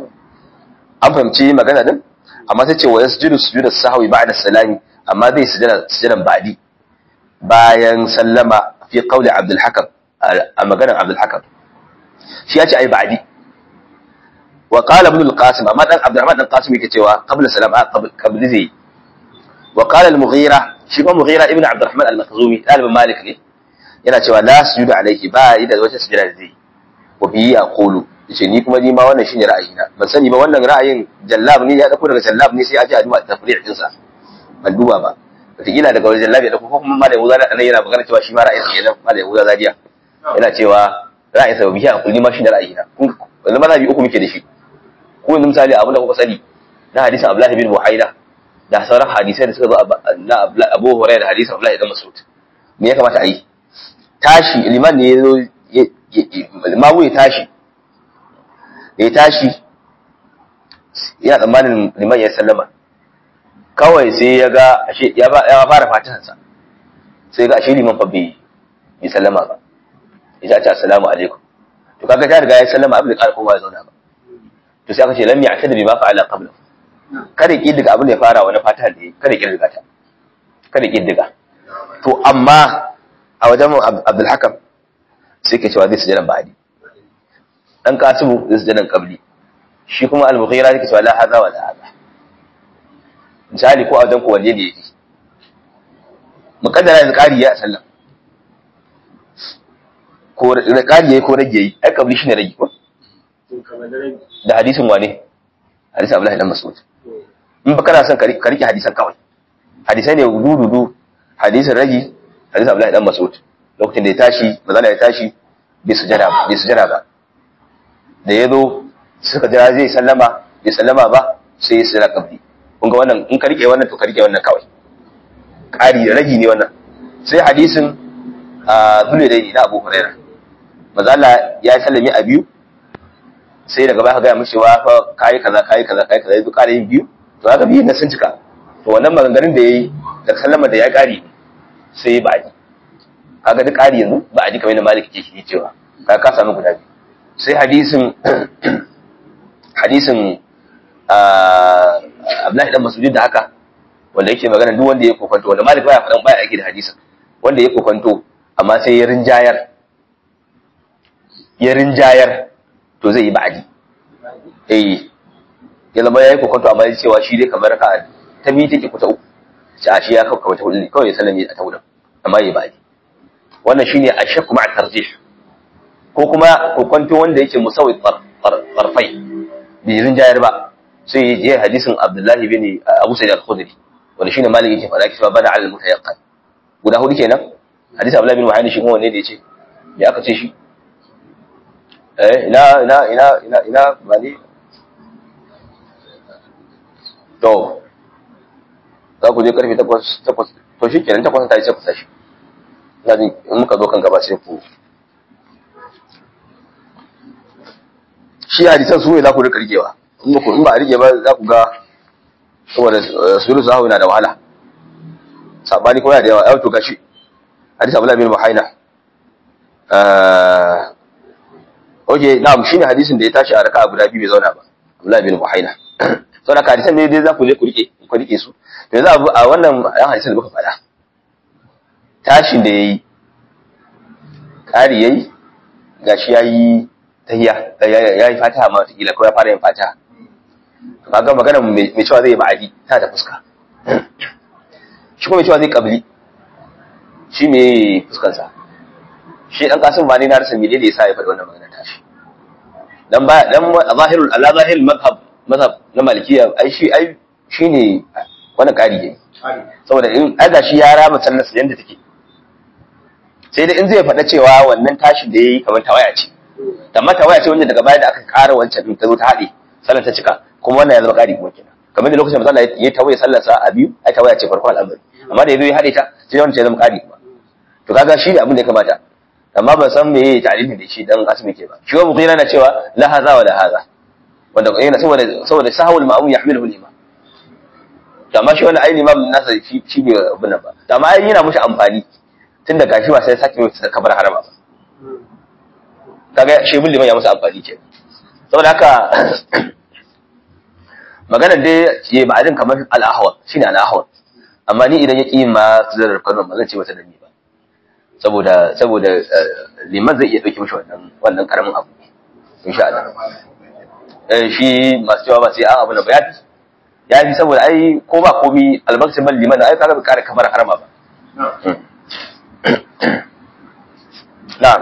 an fahimci magana din amma sai ce wa yasjudu sujuda sahwi ba'da salami amma zai sujada sujudan ba'di bayan sallama fi qawli Abdul Hakam a maganar Abdul Hakam shi ya ce ai ba'di wa qala ibn al-Qasim amma dan Abdurrahman dan Qasim yake cewa qabla salama qabli zai wa qala al-Mughira shi kuma Mughira ibn Abdurrahman al-Makhzumi talib Malik ne yana cewa la sujudu alayhi ba idan wata sujada zai wa bi yaqulu yace ni kuma ni ma wannan shine ra'ayina ban sani ba wannan ra'ayin Jallab ne ya dauko daga Jallab ne sai a ji addu'a tafri' din sa ban duba ba wataƙila daga wajen Jallab ya dauko ko kuma Malam Yahuza da yana magana cewa shi ma ra'ayinsa kenan Malam Yahuza Zadiya yana cewa ra'ayinsa ba biya kulli ma shine ra'ayina kun wannan mazhabi uku muke da shi ko yanzu misali abin da kuka sani na hadisin Abdullah bin Buhaina da sauran hadisai da suka zo na Abu Hurairah da hadisin Abdullah ibn Mas'ud me ya kamata a yi tashi liman ne yazo mamu ya tashi ya tashi ya tsammanin liman ya sallama kawai sai ya ga ashe ya ya fara fatihansa sai ga ashe liman fa bai yi sallama ba ya ce assalamu alaikum to kaga ta riga ya sallama abin da kowa ya zauna ba to sai aka ce lam ya'tadi bima fa'ala qabla kada ki diga abin da ya fara wani fatiha da kada ki diga ta kada ki diga to amma a wajen Abdul Hakam sai ke cewa zai sujudan ba'di dan Kasimu zai sujudan qabli shi kuma al-Mughira yake cewa la hadha wa la hadha misali ko a wajen ku wanne ne yake mukaddara da qari ya sallam ko qari yayi ko rage yayi ai qabli shine rage ko da hadisin wane hadisin Abdullah ibn Mas'ud in ba kana son ka rike hadisan kawai hadisai ne dududu hadisin rage hadisin Abdullah ibn Mas'ud lokacin da ya tashi bazala ya tashi bai sujada bai sujada ba da yazo suka jira zai sallama bai sallama ba sai ya sira qabli kun ga wannan in ka rike wannan to ka rike wannan kawai ƙari ragi ne wannan sai hadisin zule dai na Abu Hurairah mazala ya sallami a biyu sai daga baya ka ga mishi wa fa kai kaza kai kaza kai kaza yanzu ƙara yin biyu to haka biyu na sun cika to wannan maganganun da yayi da sallama da ya ƙari sai ba ji kaga duk ƙari yanzu ba a ji kamar Malik ke shi cewa ka ka samu guda biyu sai hadisin hadisin Abdullahi dan Mas'ud da haka wanda yake magana duk wanda ya kokonto wanda Malik baya fadan baya aiki da hadisin wanda ya kokonto amma sai ya rinjayar ya rinjayar to zai yi ba'adi eh ya zama yayi kokonto amma ya cewa shi dai kamar ka ta bi take kuta uku sai a shi ya kawo kawai ta hudu kawai ya sallame a ta hudu amma yayi ba'adi wannan shine ashakku ma'a tarjih ko kuma kokonto wanda yake musawwi tarfai bi rinjayar ba sai ya hadisin Abdullah bin Abu Sa'id al-Khudri wanda shine Malik yake fada cewa bana al mutayaqqan guda hudu kenan hadisin Abdullah bin Muhammad shi kuma wanne da yace ya aka ce shi eh ina ina ina ina ina bani to za ku je karfe takwas takwas to shi kenan takwas ta yi sai ku tashi ina jin in muka zo kan gaba sai ku shi hadisan su ne za ku rika rikewa in ba a rike ba za ku ga saboda suru zahu na da wahala sabani kuma da yawa to gashi hadisi Abdullah bin Buhaina eh oje na'am shine hadisin da ya tashi a raka'a guda biyu bai zauna ba Abdullah bin Buhaina saboda hadisan ne dai za ku je ku rike ku rike su to yanzu a wannan ayan hadisin da muka faɗa tashin da yayi kari yayi gashi yayi tahiyya ya yi fataha ma wata ko ya fara yin fataha kaga magana mai cewa zai ba'adi ta da fuska shi kuma mai cewa zai kabli shi mai fuskansa shi dan kasim ba ne na rasa menene yasa ya faɗi wannan magana ta shi dan ba dan zahirul ala zahirul madhhab madhhab na malikiya ai shi ai shine wannan kari ne saboda in aga shi ya rama sallar sa yanda take sai dai in zai faɗa cewa wannan tashi da yayi kamar tawaya ce amma tawaya ce wanda daga baya da aka ƙara wancan din ta zo ta haɗe sallar ta cika kuma wannan ya zama ƙari kuma kenan kamar da lokacin da Allah ya tawaye sallar sa a biyu ai tawaya ce farko al'amari amma da yazo ya haɗe ta sai wannan ya zama ƙari kuma to kaga shi ne abin da ya kamata amma ban san me yayi ta'limin da shi dan asmi ke ba shi wa mughira na cewa la hadha wa la hadha wanda yana saboda saboda sahawul ma'mum yahmiluhu al-imam to amma shi wannan ai imam nasa shi shi bai abin nan ba to amma ai yana mushi amfani tun da gashi ba sai sake kabar harama ba kaga shi bin liman ya musu amfani ke saboda haka maganar dai ce ba adin kamar al-ahwal shine al-ahwal amma ni idan ya ƙi ma zarar kano ba zan ce mata da ni ba saboda saboda liman zai iya dauke mishi wannan wannan karamin abu insha Allah eh shi masu cewa ba sai an abu na bayani ya fi saboda ai ko ba komi albarkacin ban liman ai kaga bai kare kamar harama ba na'am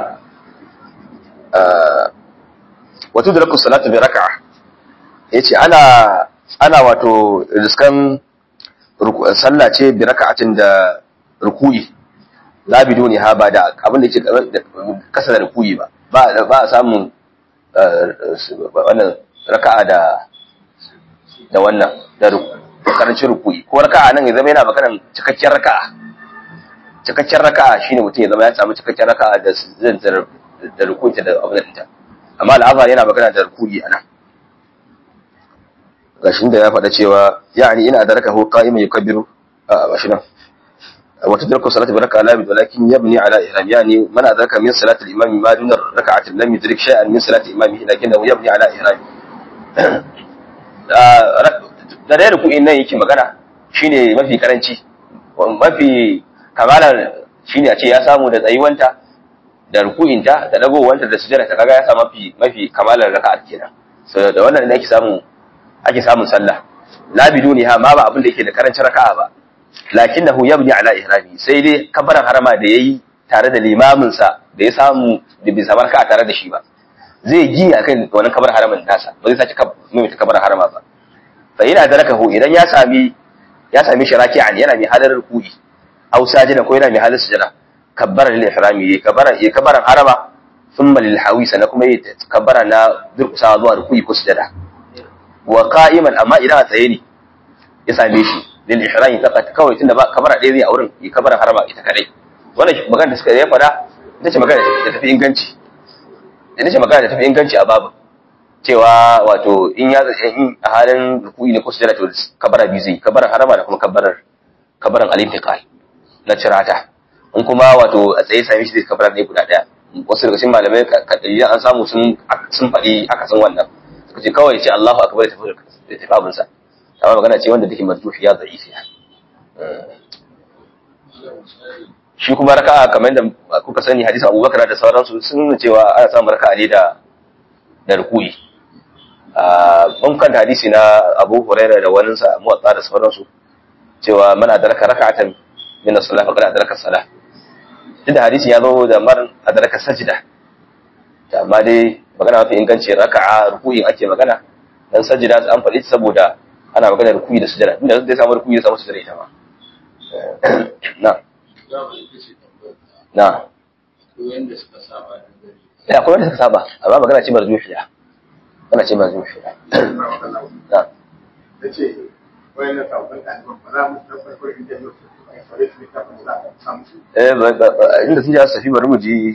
wato da rakku salatu bi raka'a yace ana ana wato riskan sallah ce bi raka'atin da ruku'i la biduni ha ba da abin da yake kasa da ruku'i ba ba ba a samu wannan raka'a da da wannan da karancin ruku'i ko raka'a nan ya zama yana maganar cikakken raka'a cikakken raka'a shine mutum ya zama ya samu cikakken raka'a da zan da ruku'i da abin da amma al'azhar yana magana da ruku'i anan gashin da ya faɗa cewa yani ina adrakahu qa'iman yukabbiru a gashi nan wa tudriku salatu baraka la bid walakin yabni ala ihram yani man adraka min salati al-imam ma dun rak'atin lam yudrik shay'an min salati imamihi lakinnahu yabni ala ihram da da ruku'in nan yake magana shine mafi karanci mafi kamalar shine a ce ya samu da tsayuwanta da ruku'inta da dagowanta da sujjada ta kaga ya samu mafi mafi kamalar raka'a kenan so da wannan ne ake samu ake samun sallah la biduniha ma ba abin da yake da karancin raka'a ba lakinnahu yabni ala ihrami sai dai kabaran harama da yayi tare da limamin sa da ya samu da bai samu raka'a tare da shi ba zai gi akan wannan kabar haramin nasa ba zai saki mai ta kabar harama ba fa ina darakahu idan ya sami ya sami shi raki'an yana mai halar ruku'i aw sajida ko yana mai halar sujada kabbara lil ihrami kabbara ya kabaran harama thumma lil hawisa na kuma yi kabbara na durkusa zuwa ruku'i ko sujada wa qa'iman amma idan a tsaye ne ya same shi lil ihrami faqat kawai tunda ba kabara ɗaya zai a wurin ya kabara harama ita kadai wannan magana da suka yi fada ita ce magana da tafi inganci ita ce magana da tafi inganci a babu cewa wato in ya in a halin ruku'i ne ko sujada to kabara biyu zai kabara harama da kuma kabarar kabaran al-intiqal na cirata in kuma wato a tsaye same shi zai kabara ne guda daya wasu daga cikin malamai kadiriyan an samu sun sun faɗi akasin wannan suka ce kawai ce Allahu akbar ta tafi tafi abin sa amma magana ce wanda take marjuhi ya da'ifi shi kuma raka'a kamar yadda kuka sani hadisin Abubakar da sauransu sun nuna cewa ana samun raka'a ne da da ruku'i mun kan hadisi na Abu Hurairah da wani sa muwatta da sauransu cewa man adraka raka'atan min as-salah faqad adraka as-salah tunda hadisi ya zo da mar adraka sajda amma dai magana mafi inganci raka'a ruku'i ake magana dan sajda an faɗi saboda ana magana ruku'i da sujada inda zai samu ruku'i da samu sujada ita ma na na wanda suka saba ya akwai wanda suka saba amma magana ce marjuhiya magana ce marjuhiya na yace wayannan sabon ɗaliban ba za mu tabbatar ko inda yau eh inda sun ja safi bari mu ji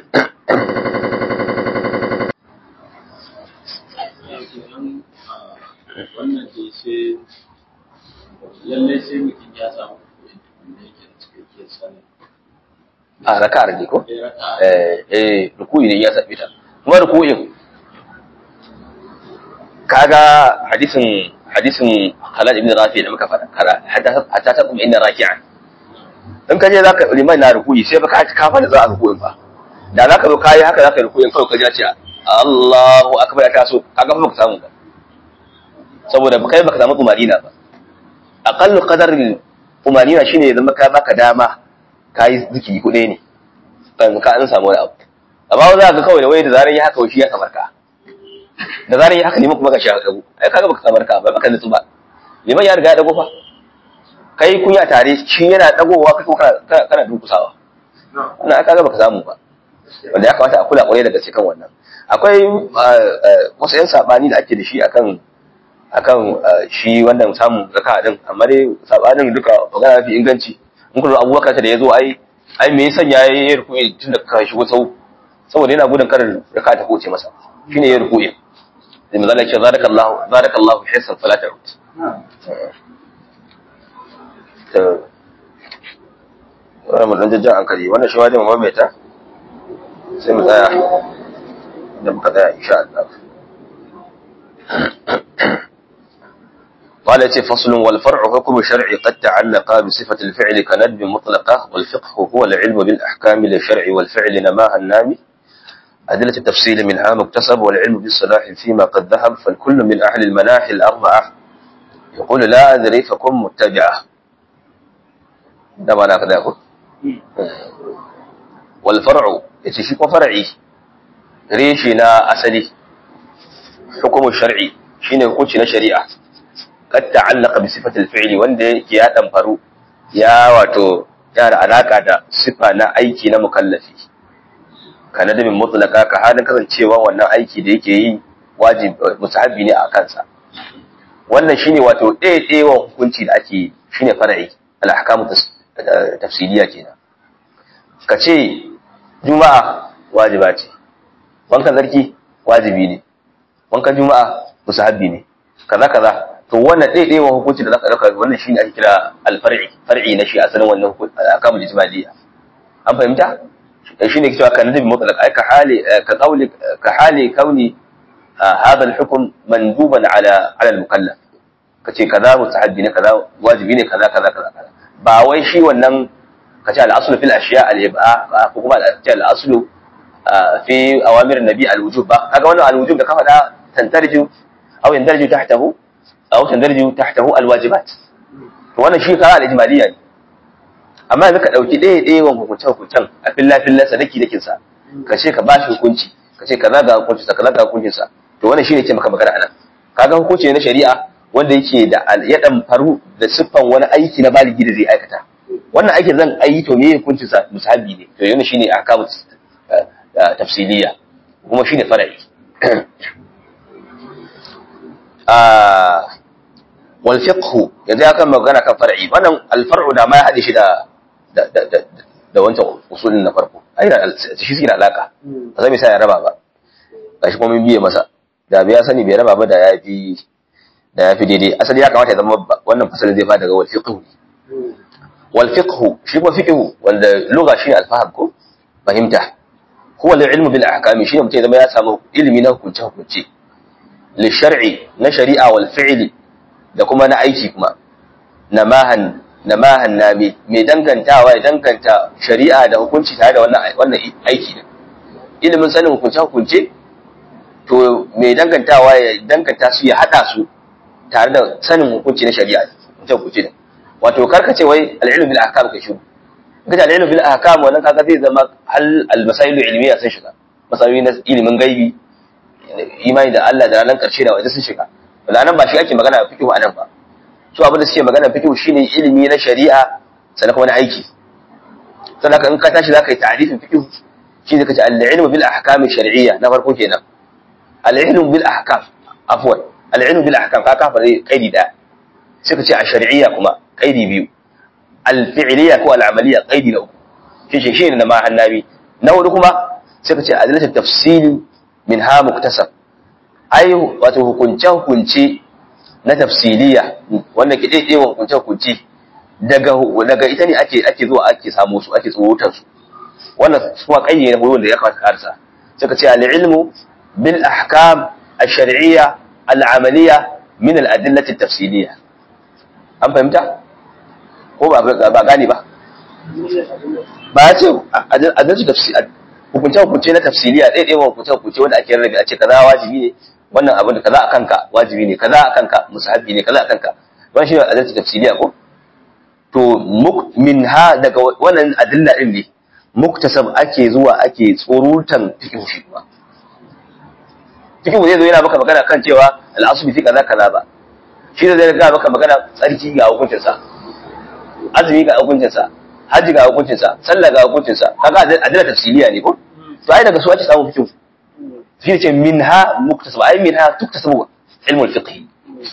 wannan ce sai lallai sai mutum ya samu kuɗi da yake da cikakkiyar sani a raka'ar ne ko eh eh ruku'i ne ya sabi ta kuma ruku'in kaga hadisin hadisin Khalid ibn Rafi da muka faɗa hatta hatta ta kuma inna raki'an in ka je zaka liman na ruku'i sai baka ka fara za a ruku'in ba da zaka zo kai haka zaka ruku'in kawai ka ji ce Allahu akbar ta so kaga ba ka samu ba saboda kai baka samu tumanina ba aqallu qadarin tumanina shine ya zama ka baka dama kai zikiri kuɗe ne kan ka an samu wani abu amma za ka kawai da wai da zaran ya haka shi ya kamar ka da zaran ya haka ne kuma ka sha dago ai kaga baka kamar ka ba baka nutsu ba liman ya riga ya dago fa kai kun ya tare shi yana dagowa kai kana kana dukusawa wannan kaga baka samu ba wanda ya kamata a kula kwarai daga cikin wannan akwai wasu yan sabani da ake da shi akan akan shi wannan samun raka'a din amma dai sabanin duka magana fi inganci in kullu abubakar da yazo ai ai me yasa yayi ruku'i tun da ka shigo sau saboda yana gudun karin raka'a ta koce masa shine yayi ruku'i sai manzo Allah ya ce zarakallahu zarakallahu hisan fala ta'ud to wannan mun dan jajjan hankali wannan shi wajen mamaita sai mu tsaya da muka tsaya insha Allah قال يتي فصل والفرع حكم شرعي قد تعلق بصفة الفعل كندب مطلقة والفقه هو العلم بالأحكام للشرع والفعل نماها النامي أدلة التفصيل منها مكتسب والعلم بالصلاح فيما قد ذهب فالكل من أهل المناحي الأربعة يقول لا أدري فكن متبعة ده معنى كذا والفرع يتشيك فرعي ريشنا أسلي حكم الشرعي شين حكمنا شريعة قد تعلق بصفة الفعل وانده يا دنفرو يا واتو يا da alaka da sifa na aiki na mukallafi kana da min mutlaka ka halin kasancewa wannan aiki da yake yi wajibi musahabi ne a kansa wannan shine wato ɗaya hukunci da ake shine far'i al-ahkamu tafsiliya kenan kace juma'a wajiba ce wankan zarki wajibi ne wankan juma'a musahabi ne kaza kaza to wannan ɗaya hukunci da zaka dauka wannan shine ake kira al-far'i far'i na shi asalin wannan ahkamu ijmaliyya an fahimta shine cewa kan nabi mutlaq ai ka hali ka qawli ka hali kauni hadha al-hukm manduban ala ala al-mukallaf kace kaza mustahabbi ne kaza wajibi ne kaza kaza kaza ba wai shi wannan kace al-aslu fil ashiya al-ib'a ko kuma al-aslu fi awamir an-nabi al-wujub ba kaga wannan al-wujub da ka faɗa tantarju aw yandarju tahtahu aw tandarju tahtahu al-wajibat to wannan shi ka al-ijmaliyya ne amma yanzu ka dauki ɗaya ɗaya wan hukunce hukuncen a filla fillan sa dake dakin sa ka ce ka bashi hukunci ka ce kaza ga hukunci sa kaza ga hukuncin sa to wannan shine ke maka magana anan kaga hukunci na shari'a wanda yake da ya dan faru da siffan wani aiki na baligi da zai aikata wannan aikin zan ayi to me hukuncin sa musahabi ne to yana shine ahkamu tafsiliya kuma shine far'i ah wal fiqh yanzu akan magana kan far'i wannan al far'u da ma ya hade shi da da da da wancan usulin na farko ai da shi suke da alaka ba zai sai ya raba ba gashi kuma mun biye masa da bai sani bai raba ba da yafi da yafi daidai asali ya kamata ya zama wannan fasalin zai fara daga wal fiqh wal fiqh shi kuma fiqh wanda lugha shine al fahm ko fahimta huwa al ilmu bil ahkam shine mutum ya zama ya samu ilimi na hukunce hukunce li shar'i na shari'a wal fi'li da kuma na aiki kuma namahan namahan nami mai dangantawa ya danganta shari'a da hukunci tare da wannan wannan aiki din ilimin sanin hukunce hukunce to mai dangantawa ya danganta su ya hada su tare da sanin hukunci na shari'a hukunce hukunce din wato karkace wai al-ilm bil ahkam kai shi kaga al-ilm bil ahkam wannan kaga zai zama hal al-masail ilmiya sun shiga masail na ilimin gaibi imani da Allah da ranar karshe da wanda sun shiga wala nan ba shi ake magana fiqh anan ba su abin da suke magana fiqh shine ilimi na shari'a sannan kuma na aiki sannan in ka tashi zaka yi ta'rifin fiqh shi zaka ce al-ilm bil ahkam shar'iyya na farko kenan al-ilm bil ahkam afwan al-ilm bil ahkam ka kafa kaidi da sai ka ce a shar'iyya kuma kaidi biyu al-fi'liyya ko al-amaliyya kaidi na uku shi shi ne na ma hannabi na hudu kuma sai ka ce adalatu tafsili minha muktasab ai wato hukunce hukunce na tafsiliya wanda ke daidai wa hukunce hukunce daga daga ita ne ake ake zuwa ake samu su ake tsowotar su wannan kuma kaidi ne wanda ya kamata karsa sai ka ce al-ilmu bil ahkam ash-shar'iyya al-amaliyya min al-adillati at-tafsiliyya an fahimta ko ba ba gani ba ba ya ce adalci tafsir hukunce hukunce na tafsiliya dai dai hukunce hukunce wanda ake rarrabe a ce kaza wajibi ne wannan abin da kaza akan ka wajibi ne kaza akan ka musahabi ne kaza akan ka wannan shi adalci tafsiliya ko to minha daga wannan adilla din ne muktasab ake zuwa ake tsorutan fiqh shi kuma fiqh zai zo yana baka magana kan cewa al-asli fi kaza kaza ba shi da zai ga baka magana tsarki ga hukuncin sa azumi ga hukuncin sa haji ga hukuncin sa sallah ga hukuncin sa kaga adilla tafsiliya ne ko to ai daga su ake samu fiqh shi ce minha muktasab ai minha tuktasabu ilmu al-fiqh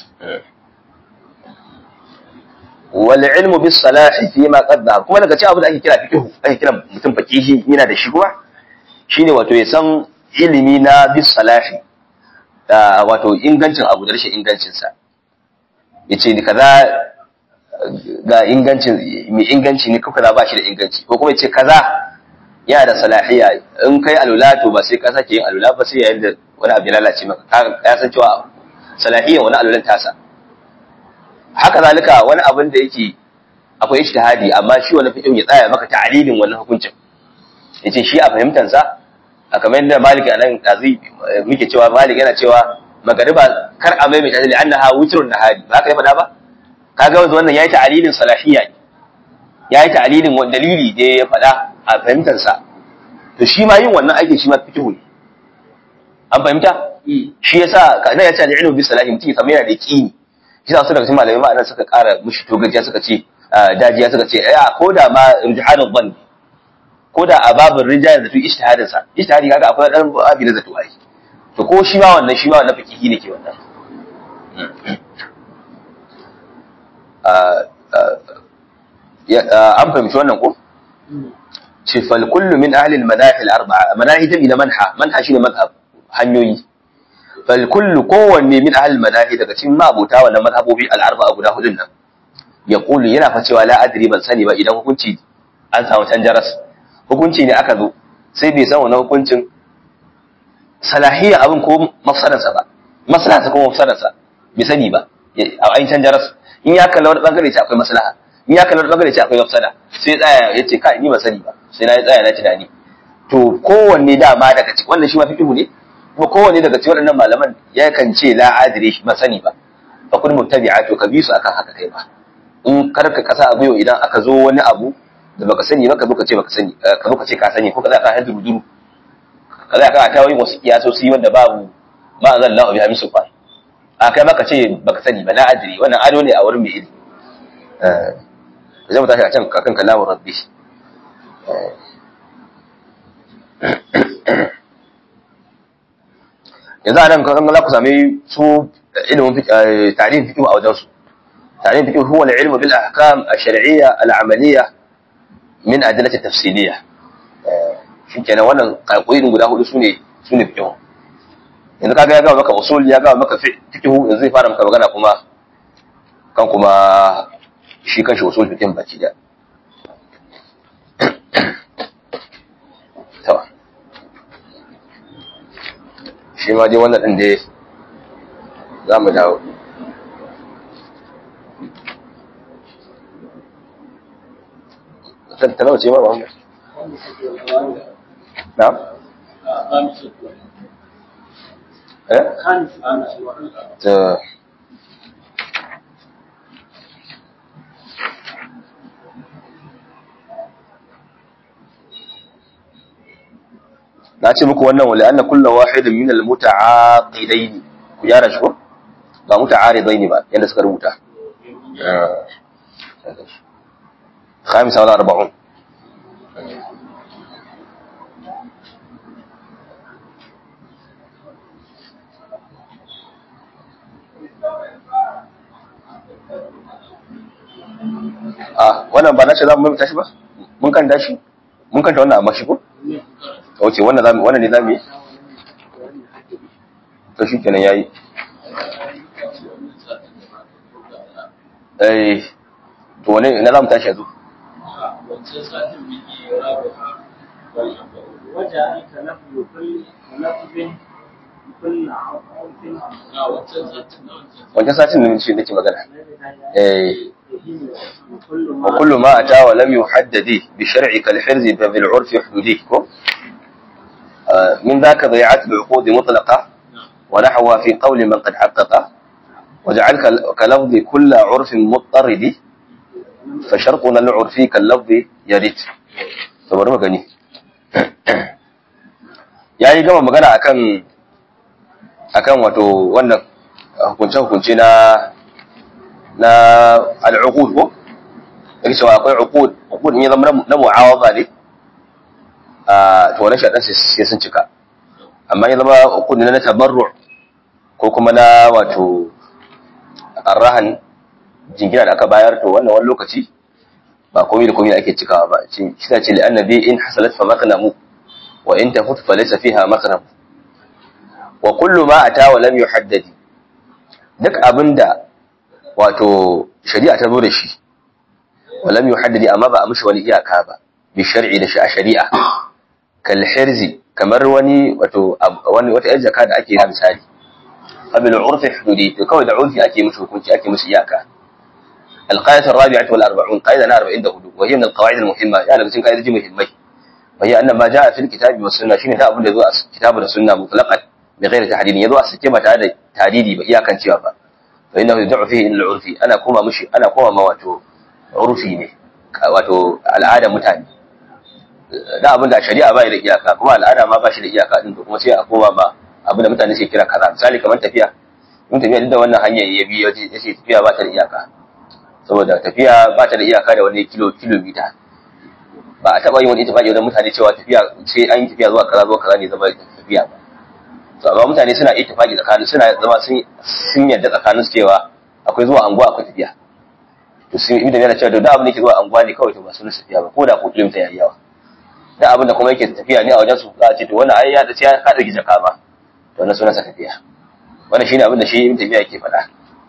wal ilmu bis salahi fi ma qadda kuma daga cikin abu da ake kira fiqh ake kira mutum faqihi yana da shi kuma shine wato ya san ilimi na bis salahi wato ingancin abu da rashin ingancin sa yace ni kaza ga ingancin mai inganci ne ko kaza ba shi da inganci ko kuma yace kaza yana da salahiya in kai alula to ba sai ka sake yin alula ba sai yayin da wani abu ya lalace maka ya san cewa salahiyan wani alulan tasa haka zalika wani abin da yake akwai ijtihadi amma shi wani fiqh ya tsaya maka ta'lilin wannan hukuncin yace shi a fahimtar sa kamar yadda Malik anan kazi muke cewa Malik yana cewa magariba kar a mai mai annaha witrun nahari ba haka ya faɗa ba kaga wannan yayi ta'lilin salahiyya yayi ta'lilin wani dalili da ya faɗa a fahimtar sa to shi ma yin wannan aikin shi ma fiqh ne an fahimta shi yasa kana ya ce al-ilmu bi salahi mutum kamar yana da yaqini shi sa su daga cikin malamai ma'anar suka ƙara mushi to gajiya suka ce dajiya suka ce ya ko da ma rijhanul dhann ko da a babin rijal da tu ijtihadin sa ijtihadi kaga akwai dan abi da zato ai to ko shi ma wannan shi ma wannan fiqhi ne ke wannan an fahimci wannan ko ce fal kullu min ahli al manahi al arba'a manahi da ila manha manha shine madhhab hanyoyi fal kullu kowanne min ahli al manahi daga cikin mabuta wannan madhabobi al arba'a guda hudun nan yaqulu yana fa cewa la adri ban sani ba idan hukunci an samu canjaras hukunci ne aka zo sai bai san wannan hukuncin salahiyya abin ko mafsadarsa ba maslaharsa ko mafsadarsa bai sani ba a ayin canjaras in ya kalla wani bangare ce akwai maslaha in ya kalla wani bangare ce akwai mafsada sai tsaya ya ce kai ni ba sani ba sai na tsaya na tunani to kowanne dama daga cikin wannan shi ma fiqhu ne kuma kowanne daga cikin waɗannan malaman ya kan ce la adri shi ba sani ba fa kun muttabi'a to ka bi su akan haka kai ba in karka kasa abu idan aka zo wani abu da baka sani ba ka zo ka ce baka sani ka zo ka ce ka sani ko ka za ka hadu duru ka za ka ta wani wasu kiyasosi wanda babu ma zan lahu bi hamisu fa a kai maka ce baka sani ba la adri wannan ado ne a wurin mai ilimi eh zai mutashi a can kakan kalamun rabbi yanzu a nan kan za ku sami su ilimin tarihin fiqh a wajen su tarihin fiqh huwa al-ilmu bil ahkam ash-shar'iyya al-amaliyya min adillati tafsiliyya shikenan wannan kalkoyin guda hudu sune sune fiqh yanzu kaga ya ga maka usul ya ga maka fiqh yanzu zai fara maka magana kuma kan kuma shi kanshi usul fiqh baki da to shi ma dai wannan din dai zamu dawo تنتظر شيء ما هم نعم ايه na ce muku wannan wala anna kullu wahidin min al-muta'aqidain ku yara shi ko ba muta'aridain ba yanda suka rubuta خامسة ولا أربعون آه وانا بناشي ذا مهم تشبه ممكن داشي ممكن تقولنا أمشي كو أوكي وانا ذا وانا نظامي تشي كنا ياي أي to wane ina za mu tashi yanzu wancan satin da shi nake magana eh wa kullu ma ata wa lam yuhaddadi bi shar'i kal hirzi fa bil urfi hududi ko min dhaka bai'at al-uqud mutlaqa wa nahwa fi qawli man qad haqqaqa waj'al ka lafzi kull 'urfin muttaridi fa shartuna al-'urfi kal lafzi yarid to bari mu gani yayi gama magana akan akan wato wannan hukunce-hukunce na na al'uqud ko yake cewa akwai uqud uqud ne zama na mu'awaza ne a to wannan shaɗan sai sun cika amma ya zama uqud ne na tabarru ko kuma na wato arrahan jingina da aka bayar to wannan wani lokaci ba komai da komai ake cikawa ba shi ta ce li annabi in hasalat fa maqnamu wa in tafut fa laysa fiha maqnam wa kullu ma ata wa lam yuhaddad duk abinda wato shari'a ta zo da shi wa lam yuhaddad amma ba a mishi wani iyaka ba bi shar'i da shari'a kal hirzi kamar wani wato wani wata yar jaka da ake yi misali qabil urfi hududi to kawai da urfi ake mishi hukunci ake mishi iyaka القاعدة الرابعة والأربعون قاعدة أنا أربعين دهود وهي من القواعد المهمة يعني بس قاعدة دي مهمة وهي أن ما جاء في الكتاب والسنة شنو ده أبو ذو كتاب السنة مطلقا بغير تحديد يذو أسكبة هذا تحديدي بإياه كان شيئا فإنه يدعو فيه إلى العرفي أنا كوما مشي أنا كوما ما واتو عرفي ne wato al'ada mutane da abin da shari'a ba da iyaka kuma al'ada ma ba shi da iyaka din kuma sai a koma ba abin da mutane suke kira kaza misali kamar tafiya mun tafiya duk da wannan hanyar ya bi yace tafiya ba ta da iyaka saboda tafiya ba ta da iyaka da wani kilo kilomita ba a taba yin wani ittifaqi da mutane cewa tafiya sai an yi tafiya zuwa kaza zuwa kaza ne zama tafiya ba to amma mutane suna ittifaqi tsakanin suna zama sun sun yarda tsakanin su cewa akwai zuwa anguwa akwai tafiya to sun yi da yana cewa da abin da yake zuwa anguwa ne kawai to ba sunan tafiya ba ko da ko kilomita yayi yawa da abin da kuma yake tafiya ne a wajen su za a ce to wannan ai ya da ya ka dauki jaka ba to wannan sunan sa tafiya wannan shine abin da shi ibn tafiya yake faɗa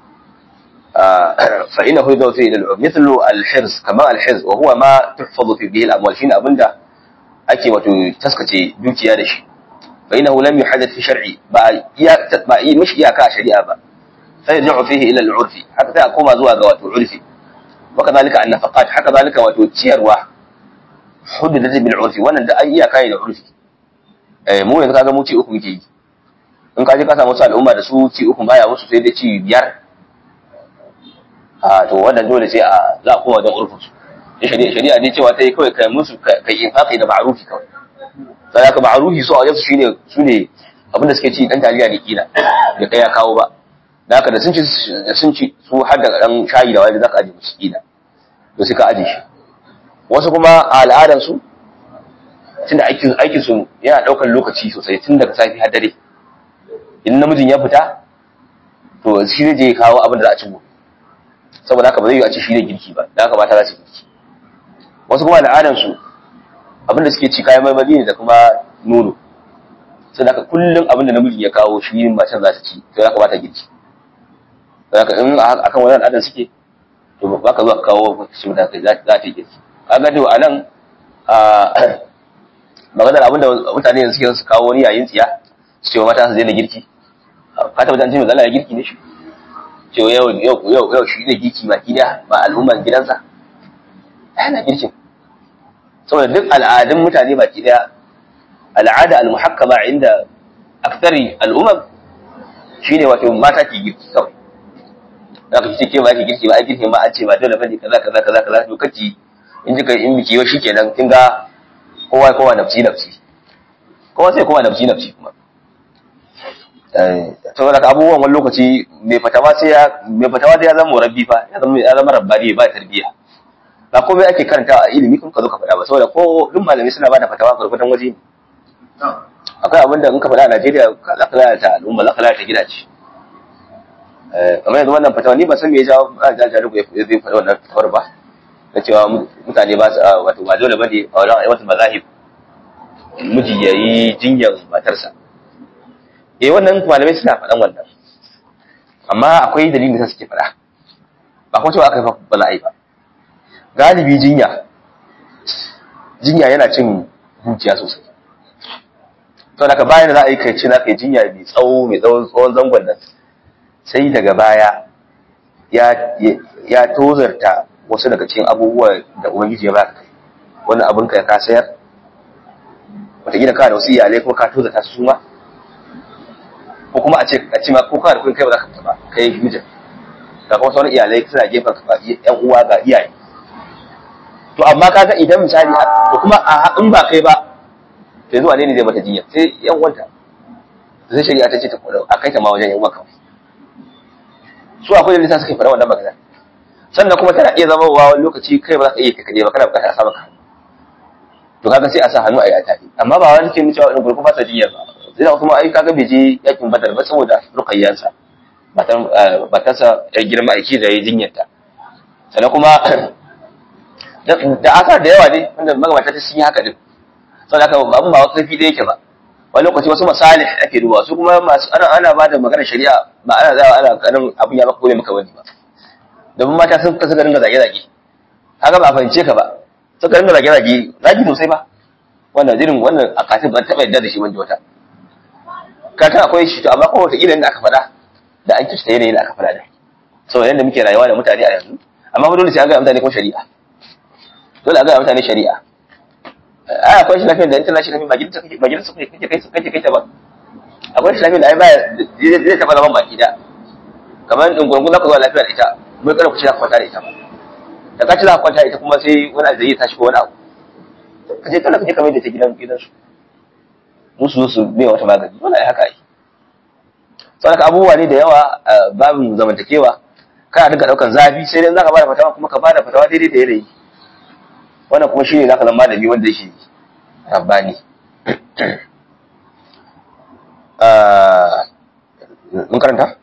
فإنه يدعو فيه إلى العرف مثل الحرز كما الحرز وهو ما تحفظ في به الأموال شين أبندا أكي وتسكتي دوتي هذا الشيء فإنه لم يحدث في شرعي بقى مش إياكا شريعة بقى فيرجع فيه إلى العرف حتى أقوم زواج وتعرفي وكذلك النفقات حتى ذلك وتشير حددت بالعرف وانا da iyaka ne da urfi eh mu yanzu kaga mu ci uku muke yi in ka je ka samu wasu al'umma da su ci uku baya musu sai dai ci biyar a to wannan dole sai a za a koma wajen urfin su shari'a shari'a ne cewa ta yi kawai kai musu kai infaqi da ma'rufi kawai sai aka ma'rufi su a wajen su shine su ne abinda suke ci dan taliya ne kila da kai ya kawo ba da haka da sun ci da sun ci su har da dan shayi da wani zaka aje musu kila to sai ka aje shi wasu kuma a al'adar su tunda aikin aikin su yana daukar lokaci sosai tun daga safi har dare in namijin ya fita to shi ne je kawo abin da za a ci gobe saboda haka ba zai yi a ci shi ne girki ba da haka mata za su girki wasu kuma al'adar su abin da suke ci kayan marmari ne da kuma nono sai da haka kullum abin da namijin ya kawo shi matan za ta ci sai haka ba ta girki sai haka in akan wannan al'adar suke to ba ka zo ka kawo shi da kai za ta girki kaga to anan a maganar abin da mutane yanzu suke su kawo wani yayin tsiya su ce mata su daina girki ka tabbata an ce manzo Allah ya girki ne shi ce yau yau yau yau shi ne girki ba gida ba al'umman gidansa ana girkin saboda duk al'adun mutane baki daya al'ada al-muhakkama inda aktsari al'umam shine wato mata ke girki kawai zaka ce ke ba ki girki ba ai girki ma an ce ba dole bane kaza kaza kaza kaza to kaci in ji kai in biki wa shikenan kin ga kowa kowa nafsi nafsi kowa sai kowa nafsi nafsi kuma saboda abubuwan wani lokaci mai fatawa sai ya mai fatawa da ya zama rabbi fa ya zama ya zama rabbani ba tarbiya ba komai ake karanta a ilimi kun ka zo ka faɗa ba saboda ko duk malami suna bada fatawa gurgudan waje akwai abin da in ka faɗa a Najeriya za ka lalata al'umma za ka lalata gidaje eh kamar yanzu wannan fatawa ni ba san me ya jawo a jajaru ya zai faɗa wannan fatawar ba na cewa mutane ba su wato ba dole bane a wajen aiwatar mazahib miji yayi jinyar matarsa eh wannan malamai suna faɗan wannan amma akwai dalilin da suke faɗa ba kuma cewa aka yi bala'i ba galibi jinya jinya yana cin dukiya sosai to daga baya da za a yi kai ce na kai jinya mai tsawo mai tsawon tsawon zangon nan sai daga baya ya ya tozarta wasu daga cikin abubuwa da ubangiji ya baka kai wannan abin ka ka sayar wataƙila ka da wasu iyalai ko ka toza ta su ma ko kuma a ce a ce ma ko ka da kun kai ba za ka fita ba kai mijin ga kuma sauran iyalai suna gefen ka yan uwa ga iyaye to amma kaga idan misali to kuma in ba kai ba sai zuwa ne ne zai mata jinya sai yan uwanta sai shari'a ta ce ta kora a kai ta ma wajen yan uwa kawai su akwai da lissa suka fara wannan magana sannan kuma tana iya zama wa wani lokaci kai ba za ka iya kai kaje ba kana bukatar a sa maka to kaga sai a sa hannu a yi atari amma ba wani ke cewa wani gurgu ba sa jinya ba sai da kuma ai kaga bai je yakin badar ba saboda rukayyansa matan matarsa ya girma aiki da ya jinyarta sannan kuma da aka da yawa ne wanda magabata ta sun yi haka din saboda haka abin ba wasu zafi da yake ba wani lokaci wasu masalih ake duba su kuma masu ana ana ba da maganar shari'a ba ana zawa ana ganin abin ya maka kome maka wani ba domin mata sun kasa garin ga zage-zage haka ba a fahimce ka ba suka ringa zage-zage zagi sosai ba wannan jirin wannan a katin ban taɓa yadda da shi wanda wata kakan akwai shi to amma kuma wata ilin da aka faɗa da an kishta yanayin da aka faɗa da saboda yadda muke rayuwa da mutane a yanzu amma fa dole sai an gaya mutane ko shari'a dole a gaya mutane shari'a a akwai shi lafiyar da international ba gidansa kake ba gidansa kake kai kake kai ta ba akwai shi lafiyar da ai ba zai taɓa zaman baki da kamar in gungun za ku zuwa lafiyar ita mai kada ku ci za ku kwanta da ita ba da ka ci za ku kwanta da ita kuma sai wani abu zai tashi ko wani abu ka je kana kaje kamar da ta gidan gidansu musu su bai wata magani wala ai haka ai saboda abubuwa ne da yawa babin zamantakewa kana dinga daukan zafi sai dai zaka bada fatawa kuma ka bada fatawa daidai da yanayi wannan kuma shine zaka zama malami wanda yake rabbani ah mun karanta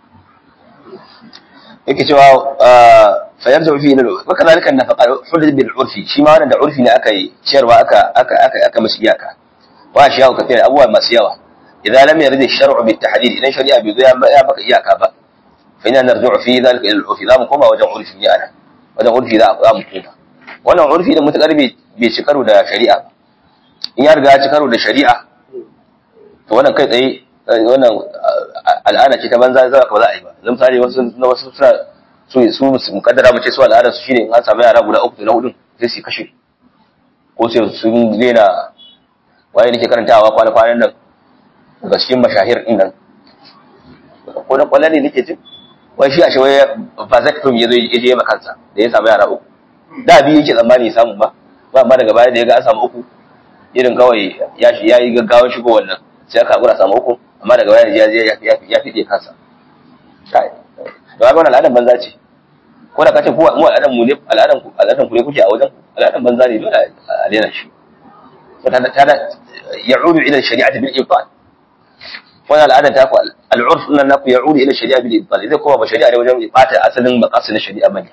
yake cewa fayarja fi ilal wa kadhalika nafaqa hudud bil urfi shi ma wannan da urfi ne aka yi ciyarwa aka aka aka aka mashi iyaka wa shi yawo kafin abubuwa masu yawa idan lam yarid ash-shar'u bit tahdid idan shari'a bai zo ya baka iyaka ba fa ina narji'u fi dhalika ila al-urfi za mu koma wajen urfi ne ana wajen urfi za mu koma wannan urfi da mutakar bai ci karo da shari'a in ya riga ya ci karo da shari'a to wannan kai tsaye wannan al'ada ce ta banza za ka ba za a yi ba zan misali wasu na wasu suna su su mukaddara mu ce su al'ada su shine in an samu yara guda uku da na hudun sai su kashe ko sai sun daina waye nake karantawa kwana kwanan nan daga cikin mashahir din nan ko na kwallon ne nake jin wai shi a shi wai vasectomy ya zo ya je maka kansa da ya samu yara uku da biyu yake tsammani ya samu ba ba amma daga baya da ya ga an samu uku irin kawai ya shi yayi gaggawan shigo wannan sai aka hakura samu uku amma daga baya ya ya ya fide kansa kai to ga wannan al'adan banza ce ko da kace ku mu al'adan mu ne al'adan ku al'adan ku ne kuke a wajen al'adan banza ne dole a daina shi to ta ta ya'udu ila shari'ati bil ibtal wannan al'adan ta ku al'urf nan naku ya'udu ila shari'a bil ibtal idan kuma ba shari'a ne wajen ibata asalin maqasid shari'a bane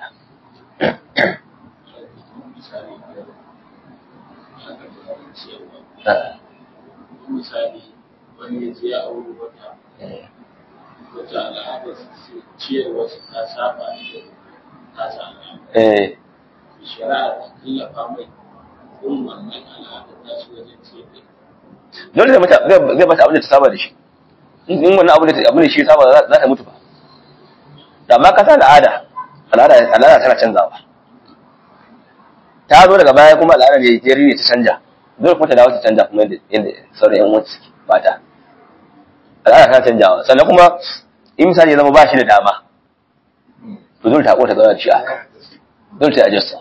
misali wani ya je ya auri wata wata al'ada ciyar wasu ta saba ta saba eh shari'a ta tallafa mai kun wannan al'ada ta su wajen ciyar dole da mata zai mata abin da ta saba da shi in wannan abin da abin da shi saba za ta mutu ba da ma kasa al'ada al'ada al'ada tana canzawa ta zo daga baya kuma al'ada ne jeri ne ta canja dole kuma ta dawo ta canja kuma yadda sauran yan uwansu suke fata al'ada tana canjawa sannan kuma in misali ya zama ba shi da dama to dole ta ko ta zauna da shi a dole ta ajasta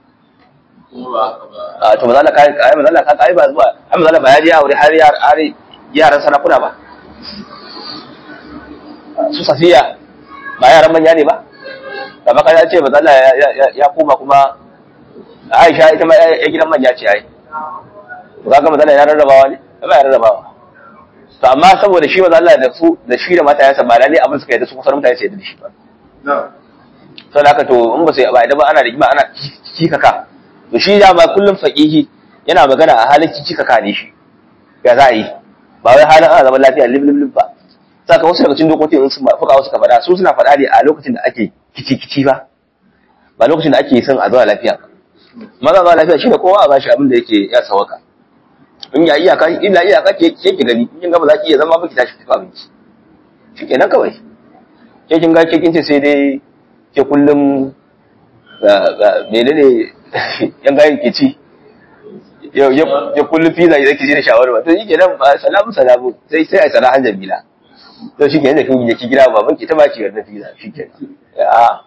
a to mazala kai kai mazala ka kai ba zuwa ai mazala ba ya je aure har yar har yaran sarakuna ba su safiya ba yaran manya ne ba amma kai ya ce mazala ya koma kuma Aisha ita ma ya gidan manya ce ai to kaga mazala ya rarrabawa ne ba ya rarrabawa to amma saboda shi mazala da su da shi da matayansa ba lalle abin suka yi da su kusan mutane sai da shi ba sau da haka to in ba sai ba idan ba ana rigima ana kikaka to shi dama kullum faqihi yana magana a halin kikaka ne shi ya za a yi ba wai halin ana zaman lafiya lib lib lib ba saka wasu daga cikin dokokin in sun fuka wasu ka faɗa su suna faɗa ne a lokacin da ake kici-kici ba ba lokacin da ake son a zauna lafiya ba maza zauna lafiya shi da kowa a bashi abin da yake ya sawaka in ya iyaka illa iyaka ke ke ki gani in ga ba za ki iya zama ba ki tashi ki abinci shikenan kawai ke kin ga ke kin ce sai dai ke kullum menene yan gayin ke ci ya ya kullu pizza yake ji da shawarma to yake nan ba salamu salamu sai sai ai salahan jamila to shi ke da kin ki gida baban ki ta baki wannan pizza shi ke ya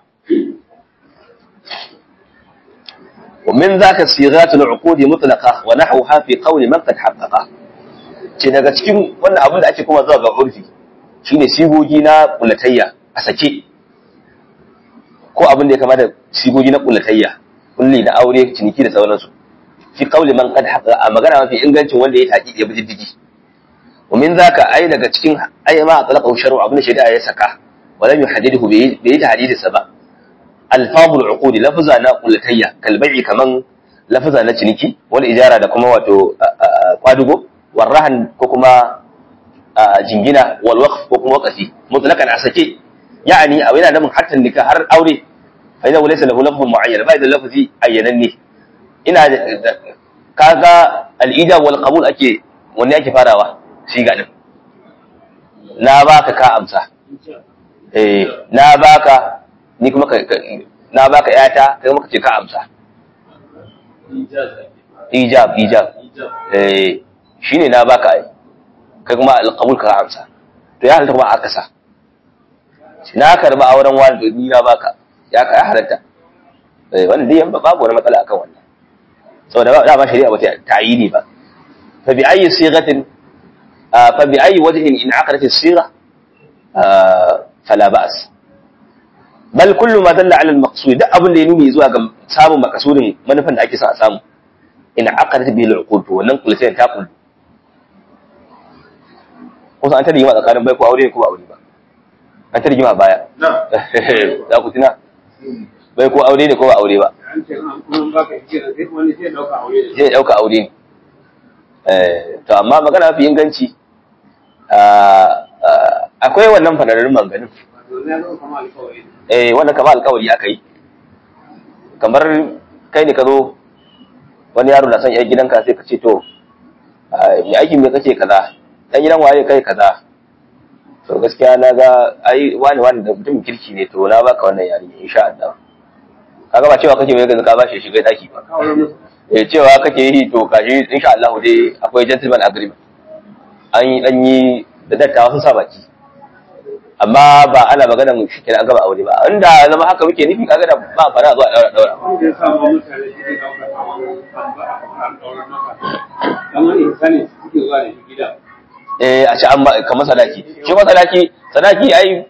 ومن ذاك صيغات العقود مطلقه ونحوها في قول من قد حققه ce daga cikin wannan abin da ake kuma zuwa ga urfi shine sigogi na kullatayya a sake ko abin da ya kamata sigogi na kullatayya kulli na aure ciniki da sauransu fi qawli man qad haqa magana mafi ingancin wanda ya taƙi ya bi diddigi ومن ذاك ai daga cikin ai ma talaqa shar'u abin da shari'a ya saka wala yuhaddidu bi tahdid sabab alfazul uqudi lafza na kullatayya kalbai kaman lafza na ciniki wal ijara da kuma wato kwadugo warrahan ko kuma jingina wal waqf ko kuma waqfi mutlaqan asake yani a yana nan hatta nika har aure fa idan laysa lahu lafzun muayyan ba idan lafzi ayyananne ina kaga al ijab wal qabul ake wanne ake farawa shi ga din na baka ka amsa eh na baka ni kuma na baka yata kai kuma kace ka amsa ijab ijab eh shine na baka ai kai kuma alqabul ka amsa to ya halatta kuma aka sa na karba auren wani ni na baka ya kai halatta eh wannan dai babu wani matsala akan wannan saboda ba ba shari'a bata ta'yini ba fa bi ayi sighatin fa bi ayi wajhin in aqadat as-sigha fala ba's bal kullu ma dalla ala al-maqsud da abin da ya nuni zuwa ga samun makasudin manufan da ake son a samu in aqadat bil uqud wannan kullatayn ta kullu ko an ta rigima tsakanin bai ko aure ko aure ba an ta rigima baya za ku tuna bai ko aure ne ko ba aure ba zai dauka aure ne to amma magana fi inganci akwai wannan fanararrun manganin eh wannan kamar alƙawari aka yi kamar kai ne ka zo wani yaro na son yan gidanka sai ka ce to mai aikin me kake kaza dan gidan waye kai kaza to gaskiya na ga ai wani wani da mutum kirki ne to na baka wannan yarinya insha Allah kaga ba cewa kake mai gaza ka bashi shiga daki ba eh cewa kake yi to kashi insha Allah dai akwai gentleman agreement an yi dan yi da dattawa sun sa baki amma ba ana magana mu shi kenan an gaba aure ba inda zama haka muke nufi kaga da ba fara zuwa daura daura wanda ya samu mutane shi dauka an daura maka kamar insani suke zuwa da gida eh a ce an ba kamar sadaki shi ma sadaki sadaki ai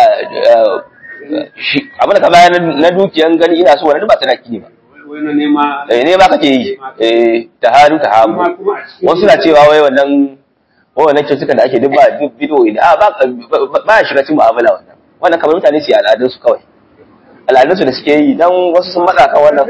shi abin da ka bayar na dukiyan gani ina so wannan ba sadaki ne ba wai na nema eh ne ma kake yi eh ta haru ta hamu wasu na cewa wai wannan wannan cutukan da ake duk ba duk bidiyo ne a ba ba shiga cikin mu'amala wannan wannan kamar mutane su yi al'adun su kawai al'adun su da suke yi dan wasu sun matsa kan wannan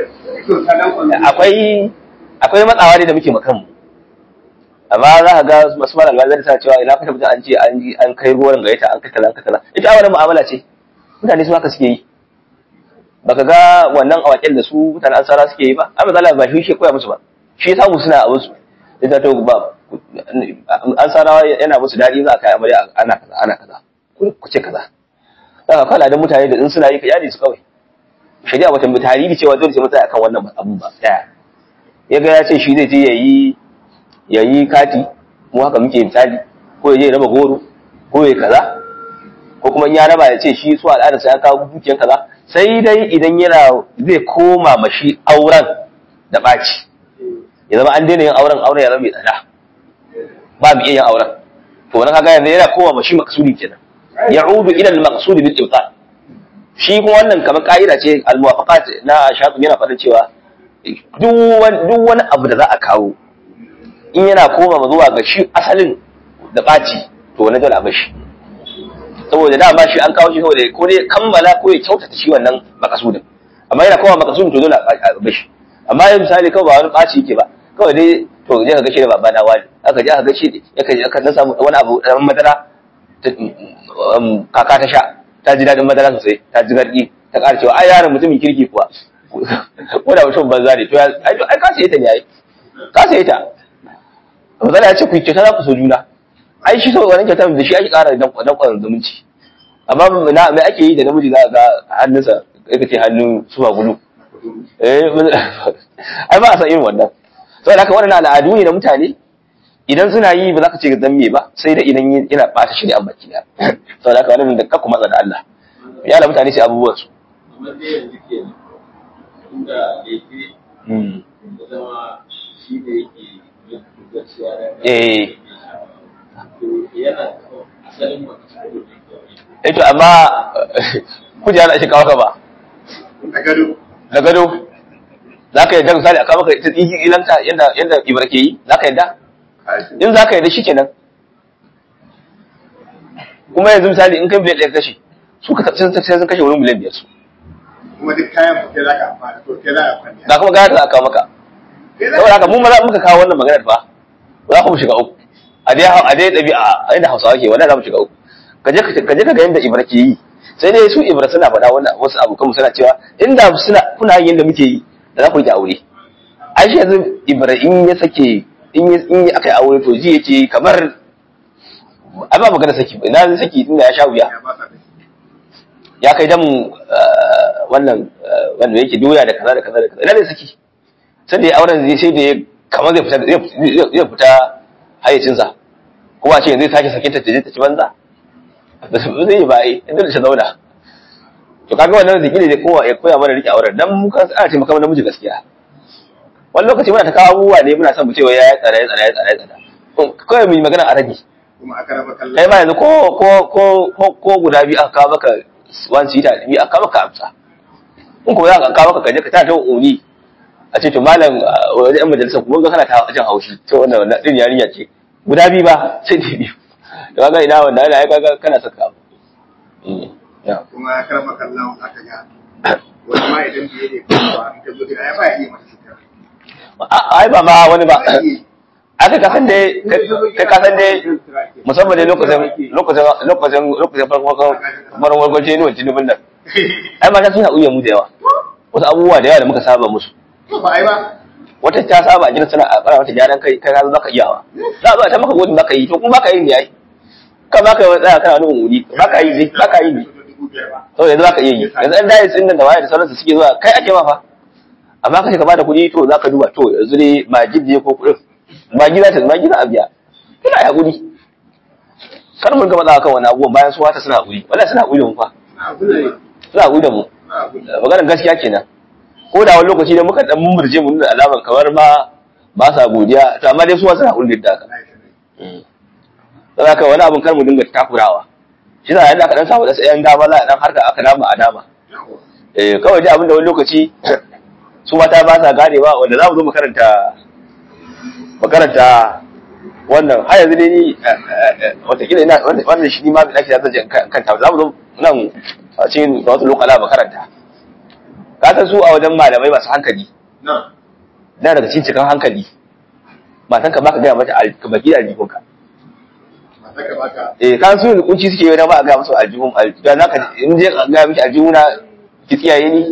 akwai akwai matsawa ne da muke makan mu amma za ka ga masu mara alwazar ta cewa ina ka tabbata an ce an ji an kai ruwan gaita an katala an katala ita wannan mu'amala ce mutane su haka suke yi baka ga wannan awakin da su mutane ansara suke yi ba amma zalla ba shi ke koya musu ba shi ya samu suna abin su ita to ba an sarawa yana musu daɗi za a kai amarya ana kaza ana kaza ku ce kaza daga kala da mutane da in suna yi kayani su kawai shari'a wata tarihi cewa dole sai mutane akan wannan abun ba daya ya ga ya ce shi zai je yayi yayi kati mu haka muke misali ko ya je raba goro ko ya kaza ko kuma in ya raba ya ce shi su al'ada sai an kawo dukiyan kaza sai dai idan yana zai koma mashi auren da ɓaci ya zama an daina yin auren auren ya zama mai tsada ba mu iya yin auren to wannan kaga yanzu yana kowa ba shi maqsudi kenan ya'udu ila al-maqsud bil ibtal shi kuma wannan kamar ka'ida ce al-muwafaqat na shafi yana faɗin cewa duk wani abu da za a kawo in yana koma zuwa ga shi asalin da ɓaci to wani dole a bashi saboda da ba shi an kawo shi saboda ko dai kammala ko ya kyautata shi wannan maqsudin amma yana koma maqsudin to dole a bashi amma yanzu misali kawai ba wani ɓaci yake ba kawai dai to je ka gashi da baba na wani aka je aka gashi yake aka dan samu wani abu dan madara kaka ta sha ta ji dadin madara sosai ta ji gardi ta ƙara cewa ai yaron mutumin kirki kuwa ko da mutum banza ne to ai ai ka sai ta ne ai ka sai ta misali ya ce ku kyauta za ku so juna ai shi sau wannan kyauta da shi ake ƙara dan dan zumunci amma na me ake yi da namiji za ga hannunsa kai kace hannun suwa gudu eh ai ba a san irin wannan saboda haka wannan al'adu ne na mutane idan suna yi ba za ka ce zan me ba sai dai idan yana bata shi ne an baki da saboda haka wannan da kakku matsa da Allah ya la mutane sai abubuwan su amma dai yanzu ke inda yake da zama shi da yake yin gaskiya da eh yana asalin makasar eh to amma kujera da shi kawo ka ba da gado da gado za ka yadda misali a kawo maka ita tsiki ilanta yadda yadda ibar ke yi za ka yadda in za ka yadda shi kenan kuma yanzu misali in kai miliyan ɗaya kashe su ka sai sun kashe wurin miliyan biyar su kuma duk kayan ke za ka amfana to ke za a amfani ga kuma gaya da za a kawo maka saboda haka mu maza muka kawo wannan maganar fa za ku shiga uku a dai a dai ɗabi'a a inda hausawa ke wannan za mu shiga uku ka je ka ga yadda ibar ke yi sai dai su ibra suna faɗa wannan wasu abokan mu suna cewa inda suna kuna yin yadda muke yi da za ku yi aure ai shi yanzu ibra in ya sake in ya in aka yi aure to ji yake kamar ai ba magana saki ba ina saki inda ya sha wuya ya kai damu wannan wanda yake doya da kaza da kaza da kaza ina da saki sai da auren zai sai da kamar zai fita zai fita hayyacinsa kuma a ce zai sake sakinta ta je ta ci banza ba zai yi ba ai inda ta zauna to kaga wannan zikiri ne kowa ya koya mana rike auren dan mu kan ana taimaka mana miji gaskiya wani lokaci muna ta kawo abubuwa ne muna son mu cewa ya tsara ya tsara ya tsara ya tsara kawai mu yi magana a rage kuma aka raba kallon kai ma yanzu ko ko ko ko guda biyu aka kawo maka one seater biyu aka kawo maka amsa in kuma za ka kawo maka kaje ka tana ta uni a ce to malam wajen yan majalisa kuma ga kana ta jin haushi to wannan wannan din yarinya ce guda biyu ba sai da biyu to kaga ina wanda ana ya kaga kana saka kuma aka raba kallon aka ga wani ma idan biye ne kuma ta zo gida ya ba ya yi masa sitar ai ba ma wani ba aka kasan dai kai kasan dai musamman dai lokacin lokacin lokacin lokacin farkon farkon wargwaje ne wancan dubin nan ai mata suna uya mu da yawa wasu abubuwa da yawa da muka saba musu ba ai ba wata ta saba a gidan tana a fara mata gyaran kai kai ka zaka iyawa za a ta maka godin zaka yi to kuma baka yi ne ai ka baka yi tsaya kana nuna wuri baka yi ne baka yi ne to yanzu zaka iya yi yanzu an dai tsin da waye da sauransu suke zuwa kai ake ma fa amma kace ka bada kuɗi to zaka duba to yanzu ne majid ne ko kuɗin magi za ta magi za a biya ina ya hakuri kar mun ga maza kan wani abubuwan bayan su wata suna hakuri wallahi suna hakuri da mu fa suna hakuri da mu maganar gaskiya kenan ko da wani lokaci da muka dan mumurje mu nuna alaman kamar ma ba sa godiya to amma dai su suna hakuri da haka dan haka wani abun kar mu dinga takurawa shi da yanda aka dan samu da sayan dama za a dan harka aka dama a dama eh kawai dai abin da wani lokaci su mata ba sa ganewa wanda za mu zo mu karanta makaranta wannan har yanzu dai ni watakila ina wannan shi ma mai ɗaki da zan kanta za mu zo nan a cikin da wasu lokala makaranta ka san su a wajen malamai masu hankali na daga cikin cikin hankali matan ka baka gaya mata ka baki da aljihunka eh kan su da kunci suke yi na ba a gaya musu aljihun da za ka in je gaya miki aljihuna ki tsiyaye ni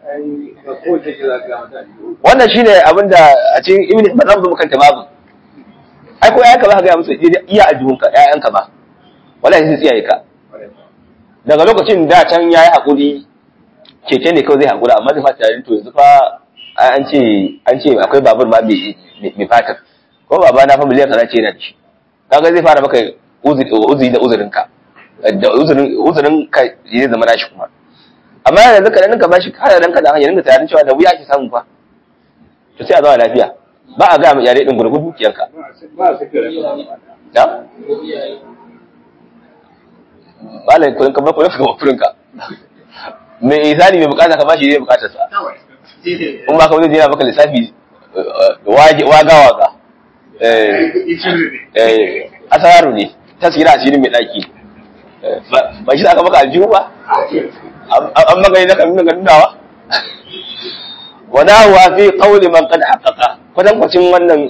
wannan shine abinda a cikin ibn ba za mu zo makanta babu ai ko yayanka ba ka ga musu iya aljihunka yayanka ba wallahi sai tsiyaye ka daga lokacin da can yayi hakuri keke ne kawai zai hakura amma zai fata to yanzu fa an ce an ce akwai babur ma mai mai fatar ko baba na fa miliyan kaza ce yana da shi kaga zai fara maka uzuri da uzurinka da uzurin uzurin ka zai zama nashi kuma amma yanzu ka dan ka bashi kada dan ka da hanyar dinga tarin cewa da wuya ake samu fa to sai a zama lafiya ba a ga mu yare din gurgudu kiyanka ba su kira da bala kullun ka ba kullun ka furin ka me isani me bukata ka bashi zai bukatar sa in ba ka wani jira maka lissafi waje waga waga eh eh asaru ne tasira asirin mai daki ba shi aka maka aljihu ba an magani na kanuna ga nunawa wada huwa fi qawli man qad haqqaqa kwadan kwacin wannan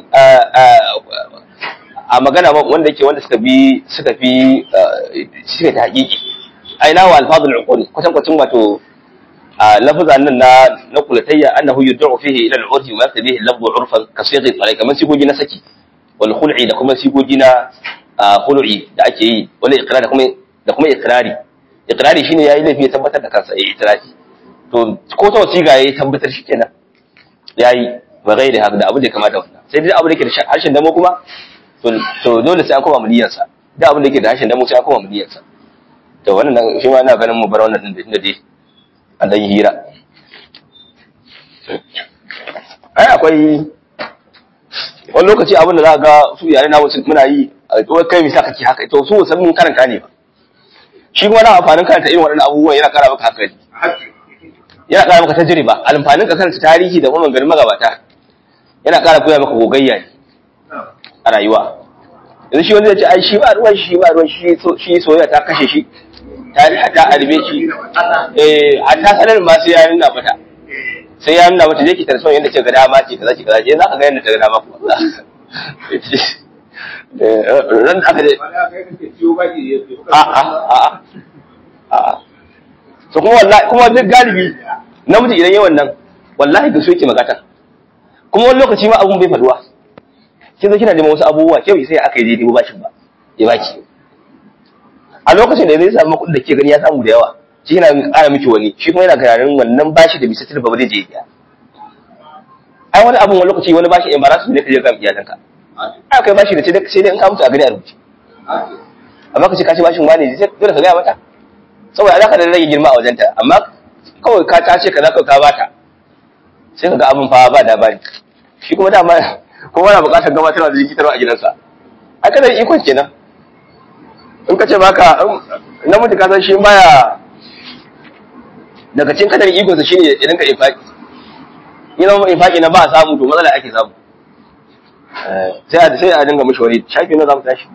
a magana wanda yake wanda suka bi suka fi suka ta hakiki aina wa alfadul uqul kwadan kwacin wato lafazan nan na na kulatayya annahu yud'u fihi ila al-urfi wa yaktabihi al-lafzu 'urfan ka sighi tsare kamar sigogi na saki wal khul'i da kuma sigogi na khul'i da ake yi wala iqrar da kuma da kuma iqrari iqrari shine yayi laifi ya tabbatar da kansa yayi itirafi to ko ta wasiga yayi tabbatar shikenan yayi ba gaida haka da abu da kamata wannan sai dai abu da yake da harshen damo kuma to to dole sai an koma muliyarsa da abu da yake da harshen damo sai an koma muliyarsa to wannan shi ma ina ganin mu bar wannan din da inda dai an dan hira ai akwai wani lokaci abin da za ga su yare na wasu muna yi to kai me sa kake haka to su san mun karanta ne ba shi kuma na amfanin karanta irin waɗannan abubuwan yana kara maka hankali yana kara maka tajriba alfanin ka karanta tarihi da kuma garin magabata yana kara koya maka gogayya ne a rayuwa yanzu shi wanda ya ce ai shi ba ruwan shi ba ruwan shi shi soyayya ta kashe shi ta ta albe shi eh hatta sanar ma sai ya nuna mata sai ya nuna mata je ki tarso yanda ce ga dama ce kaza ki kaza je za ka ga yanda ta ga dama ku eh ran aka je a a a a so kuma wallahi kuma duk galibi namiji idan yayin wannan wallahi ga so yake magata kuma wani lokaci ma abun bai faduwa kin zo kina da wasu abubuwa kyau sai aka yi daidai bashin ba ya baki a lokacin da zai samu kuɗin da ke gani ya samu da yawa shi yana ƙara miki wani shi kuma yana kararin wannan bashi da bisa tilba ba zai je ya ai wani abun wani lokaci wani bashi in ba za su ne kaje ga iyalanka ai kai bashi da sai sai dai in ka mutu a gari a rubuce amma kace ka ci bashin wani sai dole ka ga mata saboda alaka da rage girma a wajenta amma kawai ka tace kaza ka ka bata sai ka ga abun fa ba da bari shi kuma dama kowa na bukatar gabatarwa da jikitarwa a gidansa ai kada ikon kenan in ka ce baka namiji ka san shi baya daga cikin kadar ikon sa shine idan ka infaki ina mu infaki na ba samu to matsala ake samu sai a sai a dinga mishi wani shafi na zamu tashi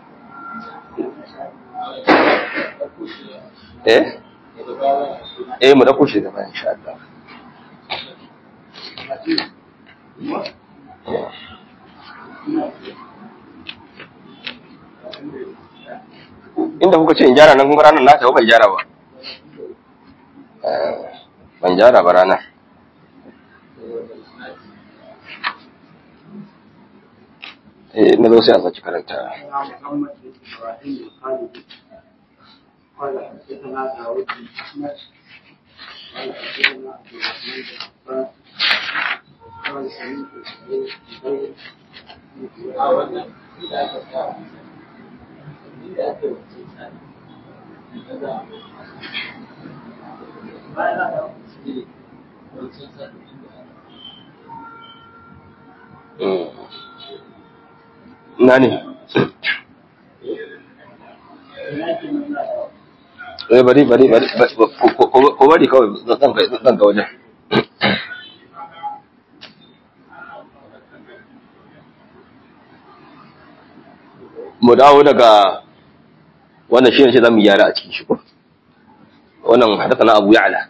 eh eh mu dauko shi gaba insha Allah inda kuka ce in gyara nan kun ranar na ta ban gyara ba ban gyara ba rana eh na zo sai a saki karanta قال حدثنا داود بن احمد قال حدثنا عبد الرحمن بن عباس قال سمعت الزبير nani eh bari bari bari ko bari kawai zan ga zan ga wajen mu dawo daga wannan shi ne sai zamu gyara a cikin shi ko wannan hadathana Abu Ya'la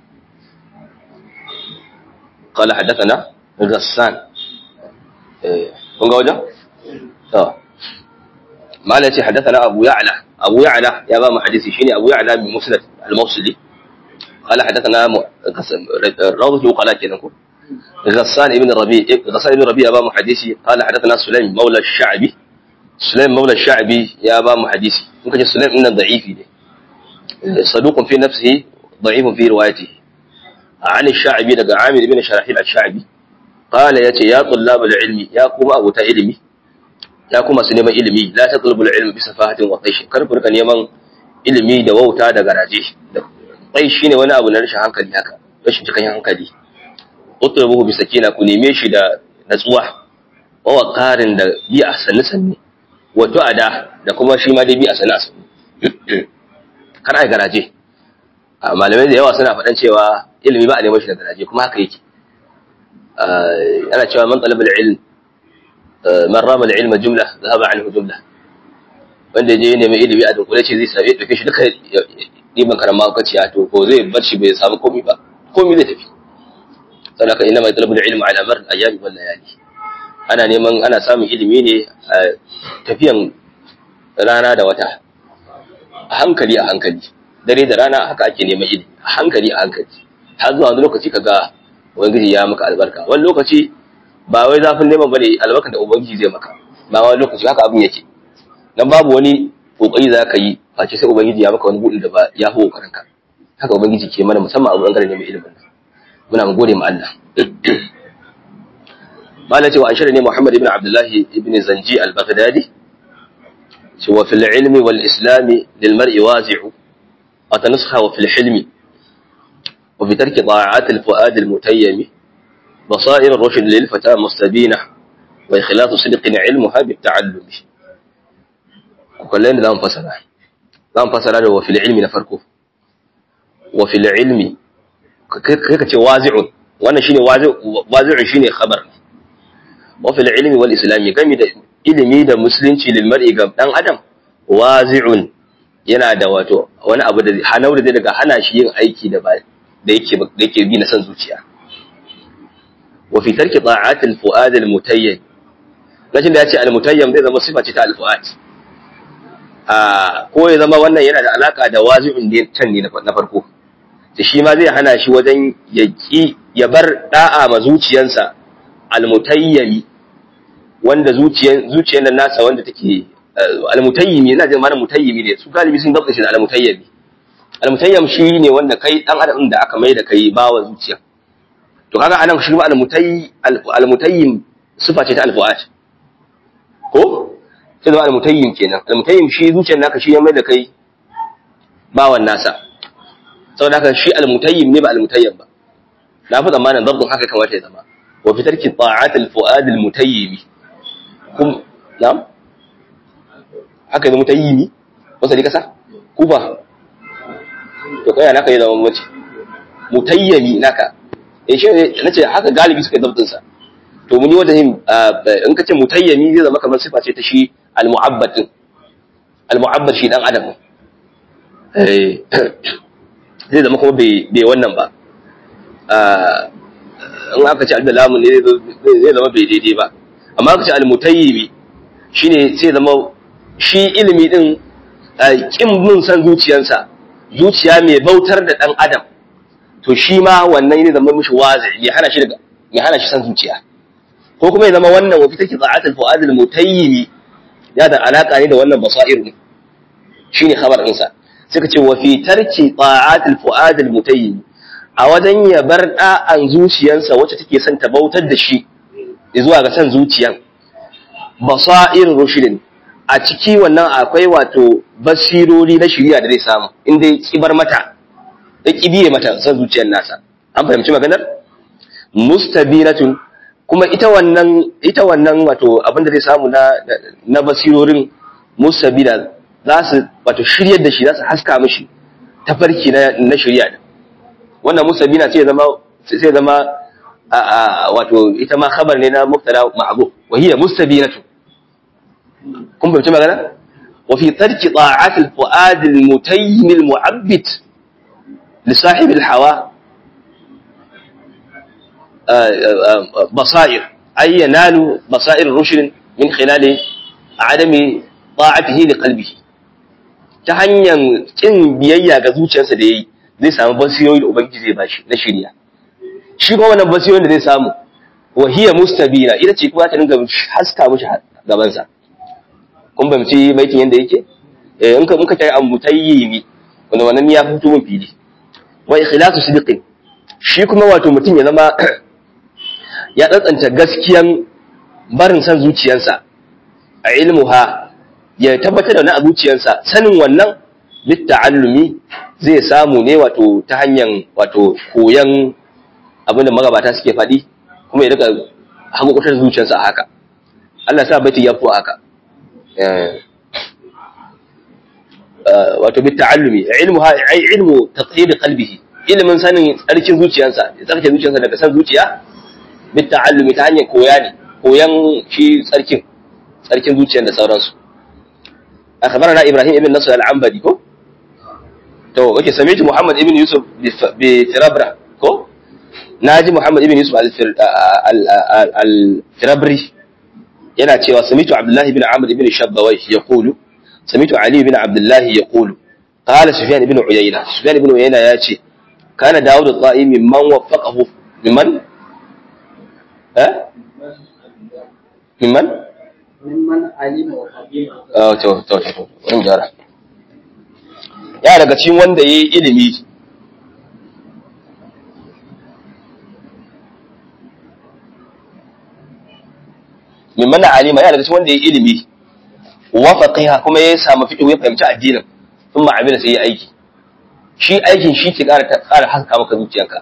قال حدثنا غسان eh kun ga wajen to mala ce hadathana Abu Ya'la Abu Ya'la ya ba mu hadisi shine Abu Ya'la bin Musnad al-Mawsili قال حدثنا روضه قال كده غسان ابن ربيع غسان ابن ربيع ابا محدثي قال حدثنا سليم مولى الشعبي سليم مولى الشعبي يا ابا محدثي ممكن سليم انه ضعيف صدوق في نفسه ضعيف في روايته عن الشعبي دغ عامر بن شراحيل الشعبي قال ياتي يا طلاب العلم يا كما ابو علمي يا كما سنما علمي لا تطلبوا العلم بسفاهه وطيش كرفر kan neman ilimi da wauta da garaje sai shine wani abu na rashin hankali haka rashin cikan hankali utrubuhu bi sakina ku neme shi da natsuwa wa waqarin da bi ahsani sanni wa tu'ada da kuma shi ma dai bi ahsani asani kar ai garaje malamai da yawa suna faɗan cewa ilimi ba a neman shi da garaje kuma haka yake ana cewa man talaba al-ilm man rama al-ilma jumla dhahaba anhu jumla wanda je neman ilimi a dunkule ce zai sabe dauke shi duka diban karama kaciya to ko zai bar shi bai samu komai ba komai zai tafi sanaka inna ma talabul ilmi ala mar al-ayami wal layali ana neman ana samun ilimi ne a tafiyan rana da wata a hankali a hankali dare da rana haka ake neman ilimi a hankali a hankali har zuwa wani lokaci kaga ubangiji ya maka albarka wani lokaci ba wai zafin neman bane albarka da ubangiji zai maka ba wani lokaci haka abin yake dan babu wani kokari za ka yi face sai ubangiji ya maka wani budin da ba ya fi kokarin ka haka ubangiji ke mana musamman a bangaren neman ilimin muna gode ma Allah bala cewa an shirya ne Muhammad ibn Abdullah ibn Zanji al-Baghdadi cewa fil ilmi wal islami lil mar'i wazi'u wa tanasakha wa fil hilmi wa bi tarki ta'at al-fu'ad al-mutayyim basair ar-rushd lil fata mustabina wa ikhlas sidqin ilmuha bit ta'allum kullun da an fasara zan fasara da wa fil ilmi na farko wa fil ilmi kai ka ce wazi'un wannan shine wazi'un shine khabar wa fil ilmi wal islami gami da ilimi da musulunci lil mar'i ga dan adam wazi'un yana da wato wani abu da hanau da daga hana shi yin aiki da ba da yake da yake bi na san zuciya wa fi tarki ta'at al fuad al mutayyib lajin da yace al mutayyib zai zama sifa ce ta al fuad a ko ya zama wannan yana da alaka da wazi'un ne can ne na farko da shi ma zai hana shi wajen yaki ya bar da'a ma zuciyansa almutayyimi wanda zuciyan zuciyan nan nasa wanda take almutayyimi ina jin mana mutayyimi ne su galibi sun dabta shi da almutayyimi almutayyim shi ne wanda kai dan adam da aka mai da kai bawa zuciya to kaga anan shi ma almutayyi almutayyim sifa ce ta alfuat ko sai da almutayyim kenan almutayyim shi zuciyan naka shi ya mai da kai bawan nasa saboda haka shi almutayyim ne ba almutayyim ba na fi zamanin dabdin haka kamata ya zama wa fi tarki ta'at al-fu'ad al-mutayyib kum na'am haka da mutayyimi wasa kasa kufa to kai naka ya zama mace mutayyimi naka eh shi nace haka galibi suka dabdin sa to mun yi wajen in kace mutayyimi zai zama kamar sifa ce ta shi al-mu'abbad al-mu'abbad shi dan adam eh zai zama kuma bai wannan ba in aka ce al-lamun ne zai zama bai daidai ba amma aka ce al-mutayyimi shine sai zama shi ilimi din kin mun san zuciyarsa zuciya mai bautar da dan adam to shi ma wannan ne zama mishi wazi ya hana shi daga ya hana shi san zuciya ko kuma ya zama wannan wa fitaki za'atul fu'ad al-mutayyimi ya da alaka ne da wannan basair ne shine khabar din sa suka ce wa fi tarki ta'atul fu'ad al-mutayyim a wajen ya bar da'an zuciyarsa wacce take son ta bautar da shi zuwa ga san zuciyan basair rushidin a ciki wannan akwai wato basirori na shari'a da zai samu inda ya kibar mata ya kibiye mata san zuciyar nasa an fahimci maganar mustabinatun kuma ita wannan ita wannan wato abinda zai samu na na basirorin mustabina za su wato shiryar da shi za su haska mishi tafarki na na shari'a din wannan musabina sai zama sai zama wato ita ma khabar ne na mubtada ma'ruf wa hiya mustabinatu kun fahimci magana wa fi tarki ta'at al-fu'ad al-mutayyim al-mu'abbid li sahib al-hawa basair ay yanalu basair rushd min khilal adami ta'atihi li qalbihi ta hanyar kin biyayya ga zuciyarsa da yayi zai samu basiyoyi da ubangiji zai bashi na shirya shi kuma wannan basiyoyin da zai samu wa hiya mustabina ita ce kuma ta dinga haska mishi gaban sa kun bamci baitin yanda yake eh in ka muka tayi amutayyimi wanda wannan ya fito mun fili wa ikhlasu sidqin shi kuma wato mutum ya zama ya tsantsanta gaskiyan barin san zuciyarsa a ilmuha ya tabbatar da na a zuciyarsa sanin wannan litta'allumi zai samu ne wato ta hanyar wato koyan abinda magabata suke faɗi kuma ya rika hakukutar zuciyarsa haka Allah sa baiti ya fi haka wato bitta'allumi ilmuha ai ilmu tathhir qalbihi ilmin sanin tsarkin zuciyarsa ya tsarkin zuciyarsa daga san zuciya bitta'allumi ta hanyar koya ne koyan shi tsarkin tsarkin zuciyar da sauransu akhbarana ibrahim ibn nasr al-anbari ko to okay sami'tu muhammad ibn yusuf bi tirabra ko naji muhammad ibn yusuf al-tirabri yana cewa sami'tu abdullah ibn amr ibn shabbawai yaqulu sami'tu ali ibn abdullah yaqulu qala sufyan ibn uyayna sufyan ibn uyayna yace kana daud al-ta'i mimman waffaqahu mimman eh mimman mimman alima wa faqima oh to to to in jara ya daga cikin wanda yayi ilimi min mana alima yana daga cikin wanda ya ilimi wa faqiha kuma ya samu fiqh ya fahimci addinin thumma amila sai ya aiki shi aikin shi ke ƙara ƙara haska maka zuciyarka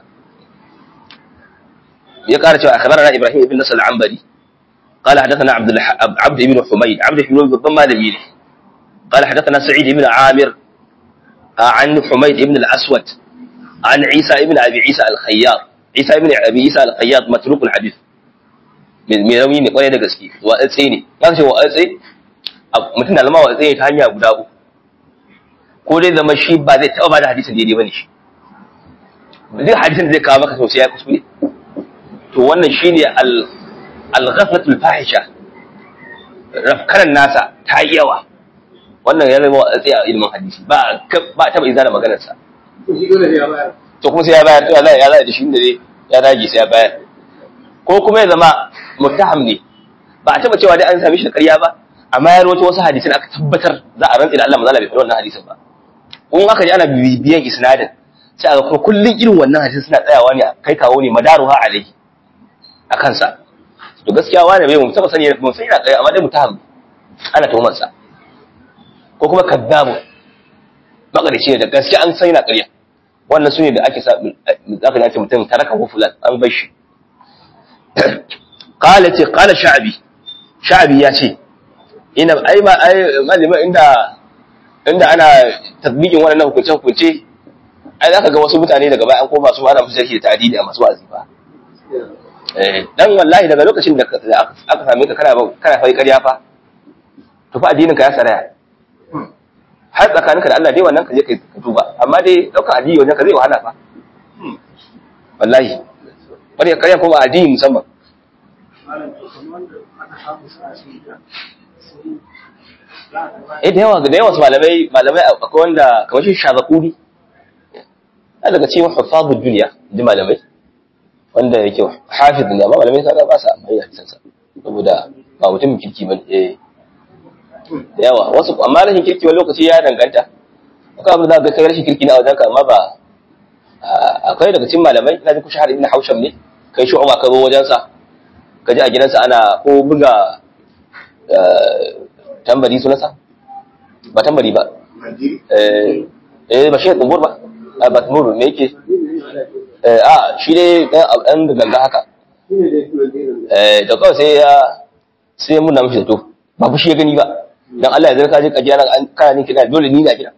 ya ƙara cewa akhbarana Ibrahim ibn Nasr al-Anbari قال حدثنا عبد الح... عبد بن حميد عبد بن حميد بن مالبي قال حدثنا سعيد بن عامر عن حميد بن الأسود عن عيسى بن أبي عيسى الخياط عيسى بن أبي عيسى الخياط متروك الحديث من rauni ne kwarai da gaske watsi ne ya ce watsi mutum da lama watsi ta hanya guda uku ko dai zama shi ba zai taɓa ba da hadisin daidai bane shi duk hadisin da zai kawo maka sosai ya kuskure to wannan shine al al-ghaflatul fahisha rafkaran nasa ta yi yawa wannan ya zama watsi a ilimin hadisi ba ba taɓa izana maganar sa to kuma sai ya bayar to Allah ya zai da shi da ya dage sai ya bayar ko kuma ya zama muttaham ne ba a taba cewa dai an sami shi da ƙarya ba amma ya rawaito wasu hadisin aka tabbatar za a rantsi da Allah manzo bai faɗi wannan hadisin ba in aka ji ana bibiyan isnadin sai aka kuma kullun irin wannan hadisin suna tsayawa ne kai kawo ne madaruha alai a kansa to gaskiya wani bai mu taba sani mun sai yana ƙarya amma dai muttaham ana tuhumar sa ko kuma kaddabu magarici ne da gaskiya an sai yana ƙarya wannan sune da ake sa zaka ga mutum taraka ko fulan an bar shi qala ce qala sha'bi sha'bi ya ce ina ai ma ai malima inda inda ana tatbiqin wannan hukunce hukunce ai zaka ga wasu mutane daga baya an koma su ana musu shirki da ta'dili a masu wazifa eh dan wallahi daga lokacin da aka same ka kana kana fai ƙarya fa to fa addinin ka ya saraya har tsakaninka da Allah dai wannan ka je kai tuba amma dai dauka addini wannan ka zai wahala fa wallahi bari ƙarya kuma addini musamman eh da yawa da yawa malamai malamai akwai wanda kamar shi Shazakuri daga cikin hufazul dunya ji malamai wanda yake hafiz ne amma malamai sai ba sa amfani da hadisansa saboda ba mutum kirki bane eh da yawa wasu amma rashin kirki wani lokaci ya danganta akwai abin da ga kai rashin kirki ne a wajenka amma ba akwai daga cikin malamai ina ji ku shahar ibn Hausham ne kai shi Umar ka zo wajensa ka ji a gidansa ana ko buga tambari sunansa ba tambari ba eh eh ba shi tumbur ba ba tumbur me yake eh a shi dai dan ganga haka eh da kawai sai ya sai mun na mishi to ba fushi ya gani ba dan Allah ya zarka ji kaji ana kana ni kina dole ni na kina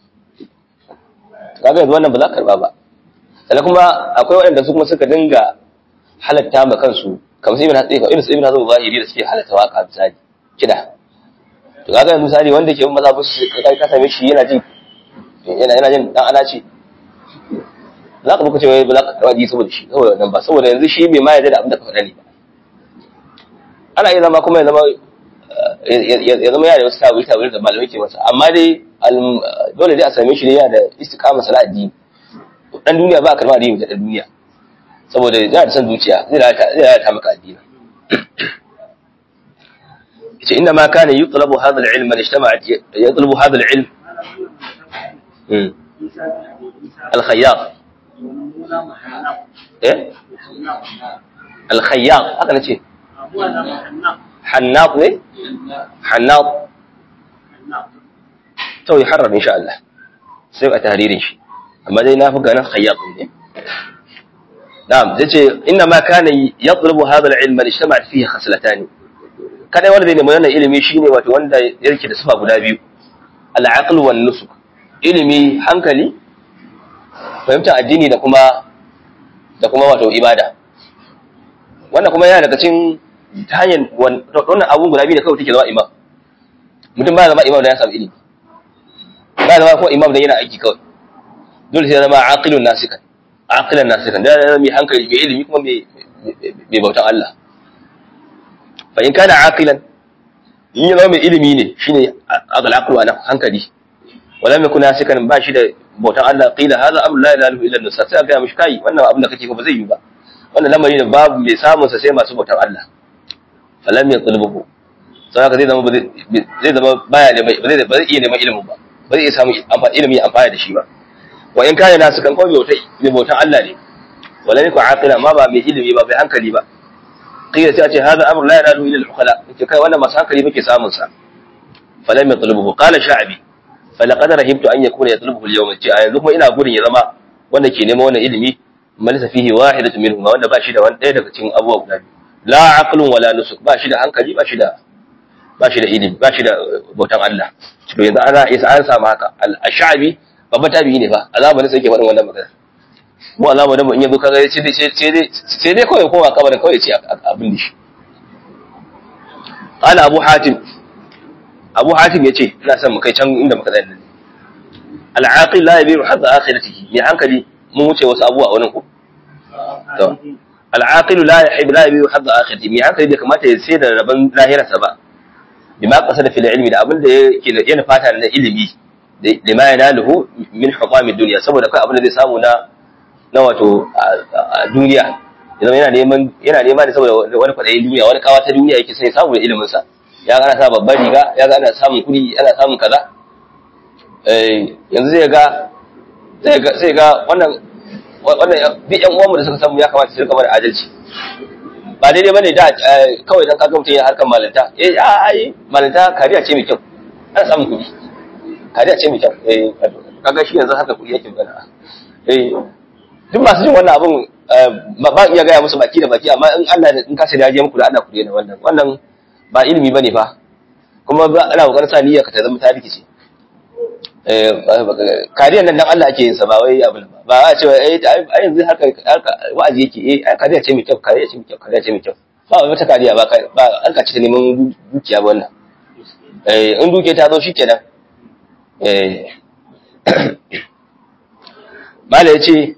kaga yanzu wannan ba za ka karba ba sannan kuma akwai waɗanda su kuma suka dinga halatta ma kansu kamar sai ibn Hatsi irin sai ibn Hazm zahiri da suke halatta waka misali kida to kaga yanzu misali wanda ke maza bu kai ka same shi yana jin yana yana jin dan ana ce za ka buka ce wai ba za ka karba ji saboda shi saboda wannan ba saboda yanzu shi bai ma yarda da abin da ka faɗa ne ba ana iya zama kuma ya zama ya zama yana da wasu tawili tawili da malamai ke masa amma dai dole dai a same shi ne yana da istiqama sala addini dan duniya ba a karba addini da dan duniya saboda yana da san zuciya zai lalata zai lalata maka addini yace inda ma kana yutlabu hadha al-ilm man ijtama'at yatlubu hadha al-ilm al-khayyat eh al-khayyat haka nace hannaq ne hannaq to ya harrar insha Allah sai a tahririn shi amma dai na fi ganin khayyat ne na'am yace inna ma kana yatlubu hadha al-ilm al-ijtama'at fihi khaslatan kada wanda zai nemi wannan ilimi shine wato wanda yake da sifa guda biyu al-aql wan nusuk ilimi hankali fahimtar addini da kuma da kuma wato ibada wannan kuma yana daga cikin ta hanyar wannan abun guda biyu da kawai take zama imam mutum ba zama imam da ya samu ilimi ba zama ko imam da yana aiki kawai dole sai zama aqilun nasikan aqilan nasikan da mai hankali mai ilimi kuma mai mai bautan Allah fa in kana aqilan in ya zama mai ilimi ne shine aqal aqlu ana hankali wala mai kuna nasikan ba shi da bautan Allah qila hadha amru la ilaha illa Allah sai ga mishi kai wannan abin da kake ko ba zai yi ba wannan lamari ne babu mai samun sa sai masu bautan Allah falam yatlubuhu sai ka zai zama zai zama baya da ba zai ba zai iya neman ilimin ba ba zai iya samu ilimi amfani da shi ba wa in kana nasu kan kawai bautai mai bautan Allah ne wala ne ku aqila ma ba mai ilimi ba bai hankali ba qila ta ce hada amr la yanalu ila al-uqala yace kai wannan masu hankali muke samun sa falam yatlubuhu qala sha'bi falaqad rahibtu an yakuna yatlubuhu al-yawm ce a yanzu kuma ina gurin ya zama wanda ke neman wannan ilimi malisa fihi wahidatu minhum wanda ba shi da wani ɗaya daga cikin abubuwa guda biyu la aqlun wala nusuk ba shi da hankali ba shi da ba shi da ilimi ba shi da bautan Allah to yanzu ana isa an samu haka al-sha'bi babba tabi'i ne fa azaban sai yake faɗin wannan magana mu alama da mu in yazo kaga sai dai sai dai sai dai kawai kowa kabar kawai ce abin da shi qala abu hatim abu hatim yace ina son mu kai can inda muka tsaya al-aqil la yabiru hadda akhiratihi ya hankali mun wuce wasu abubuwa a wannan ku to al-aqil la yahibu la yabiru hadda akhiratihi ya hankali da kamata ya sai da rabon lahirarsa ba bima qasada fil ilmi da abin da yake yana fata na ilimi lima yanaluhu min hukamid dunya saboda kai abin da zai samu na na wato duniya idan yana neman yana nema ne saboda wani kwadayin duniya wani kawa ta duniya yake sai ya samu da ilimin sa ya ga ana sa babbar riga ya ga ana samun kudi ana samun kaza eh yanzu zai ga zai ga sai ga wannan wannan duk yan uwanmu da suka samu ya kamata su rika mana adalci ba daidai bane da kawai dan kaga mutum ya harkar malanta eh ai malanta kariya ce mai kyau ana samun kudi kariya ce mai kyau eh kaga shi yanzu haka kudi yake magana eh duk masu jin wannan abun ba iya gaya musu baki da baki amma in Allah in ka sai da muku da Allah ku daina wannan wannan ba ilimi bane fa kuma ana kokarin sa niyya ka ta zama ta rikice eh kariyan nan dan Allah ake yin sa ba wai abin ba ba a ce eh ai yanzu haka wa'azi yake eh kariya ce mai kyau kariya ce mai kyau kariya ce mai kyau ba wata kariya ba ba an ka ci ta neman dukiya ba wannan eh in dukiya ta zo shikenan eh mala yace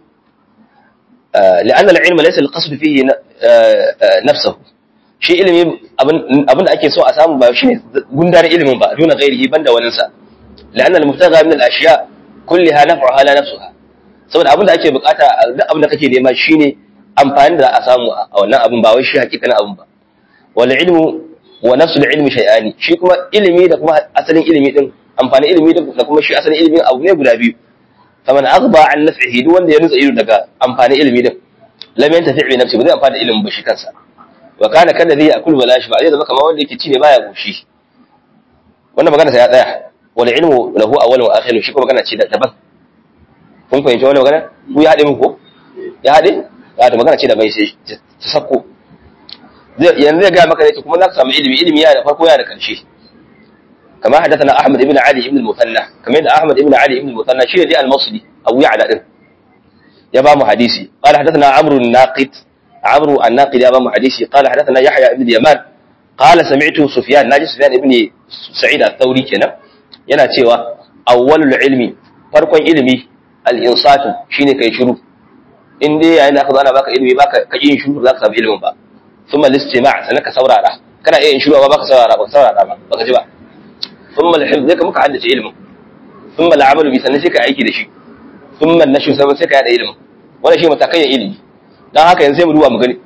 لأن العلم ليس القصد فيه نفسه شيء ilimi abin da ake so a samu ba shine gundar ilimin ba duna gairihi banda wannan sa لأن المبتغى من الأشياء كلها نفعها لا نفسها saboda abin da ake bukata duk abin da kake nema shine amfani da a samu a wannan abin ba wai shi hakikanin abin ba wal ilmu wa nafsul ilmi shay'ani shi kuma ilimi da kuma asalin ilimi din amfani ilimi da kuma shi asalin ilimin abu ne guda biyu faman aghba an naf'ihi duk wanda ya nutsa ido daga amfani ilimi din lam yantafi bi nafsi ba zai amfani ilimin ba shi kansa wa kana kadari yakul wala shi ba zai zama kamar wanda yake ci ne baya goshi wannan magana sai ya tsaya wal ilmu lahu awwalun wa akhirun shi kuma magana ce daban kun fahimci wannan magana ku ya hade muku ya hade ya ta magana ce da bai sai ta sako yanzu zai ga maka ne kuma za ka samu ilimi ilimi ya da farko ya da karshe كما حدثنا أحمد بن علي بن المثنى كما إن أحمد بن علي بن المثنى شيء دي المصري أبو يعلى إن يبام حديثي قال حدثنا عمرو الناقد عمرو الناقد يبام حديثي قال حدثنا يحيى بن اليمان قال سمعت سفيان ناجي سفيان ابن سعيد الثوري كنا yana cewa awwalul ilmi farkon ilimi al-insatu shine kai shiru in dai yayin da aka zo ana baka ilimi baka ka yin shiru zaka samu ilimin ba thumma al-istima' sanaka saurara kana iya yin shiru ba baka saurara ba saurara ba baka ji ba thumma al-hifz zaka muka haddace ilimin thumma al-amalu bi sannan sai ka aiki da shi thumma an-nashu sai sai ka yada ilimin wannan shi matakan ilimi dan haka yanzu sai mu duba mu gani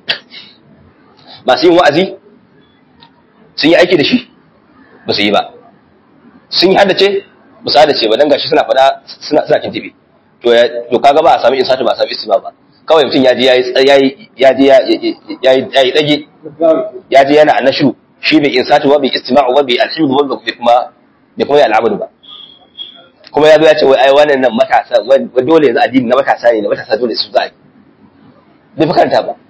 masu yin wa'azi sun yi aiki da shi ba su yi ba sun yi haddace ba su haddace ba dan gashi suna fada suna suna kintibi to to kaga ba a sami insatu ba a sami istima ba kawai mutum ya je yayi ya je yayi yayi dage ya je yana annashu shi bai insatu ba bai istima'u ba bai alhimdu ba bai kuma bai kuma al'amadu ba kuma ya zo ya ce wai ai wannan nan matasa dole yanzu addini na matasa ne na matasa dole su za a bai fakanta ba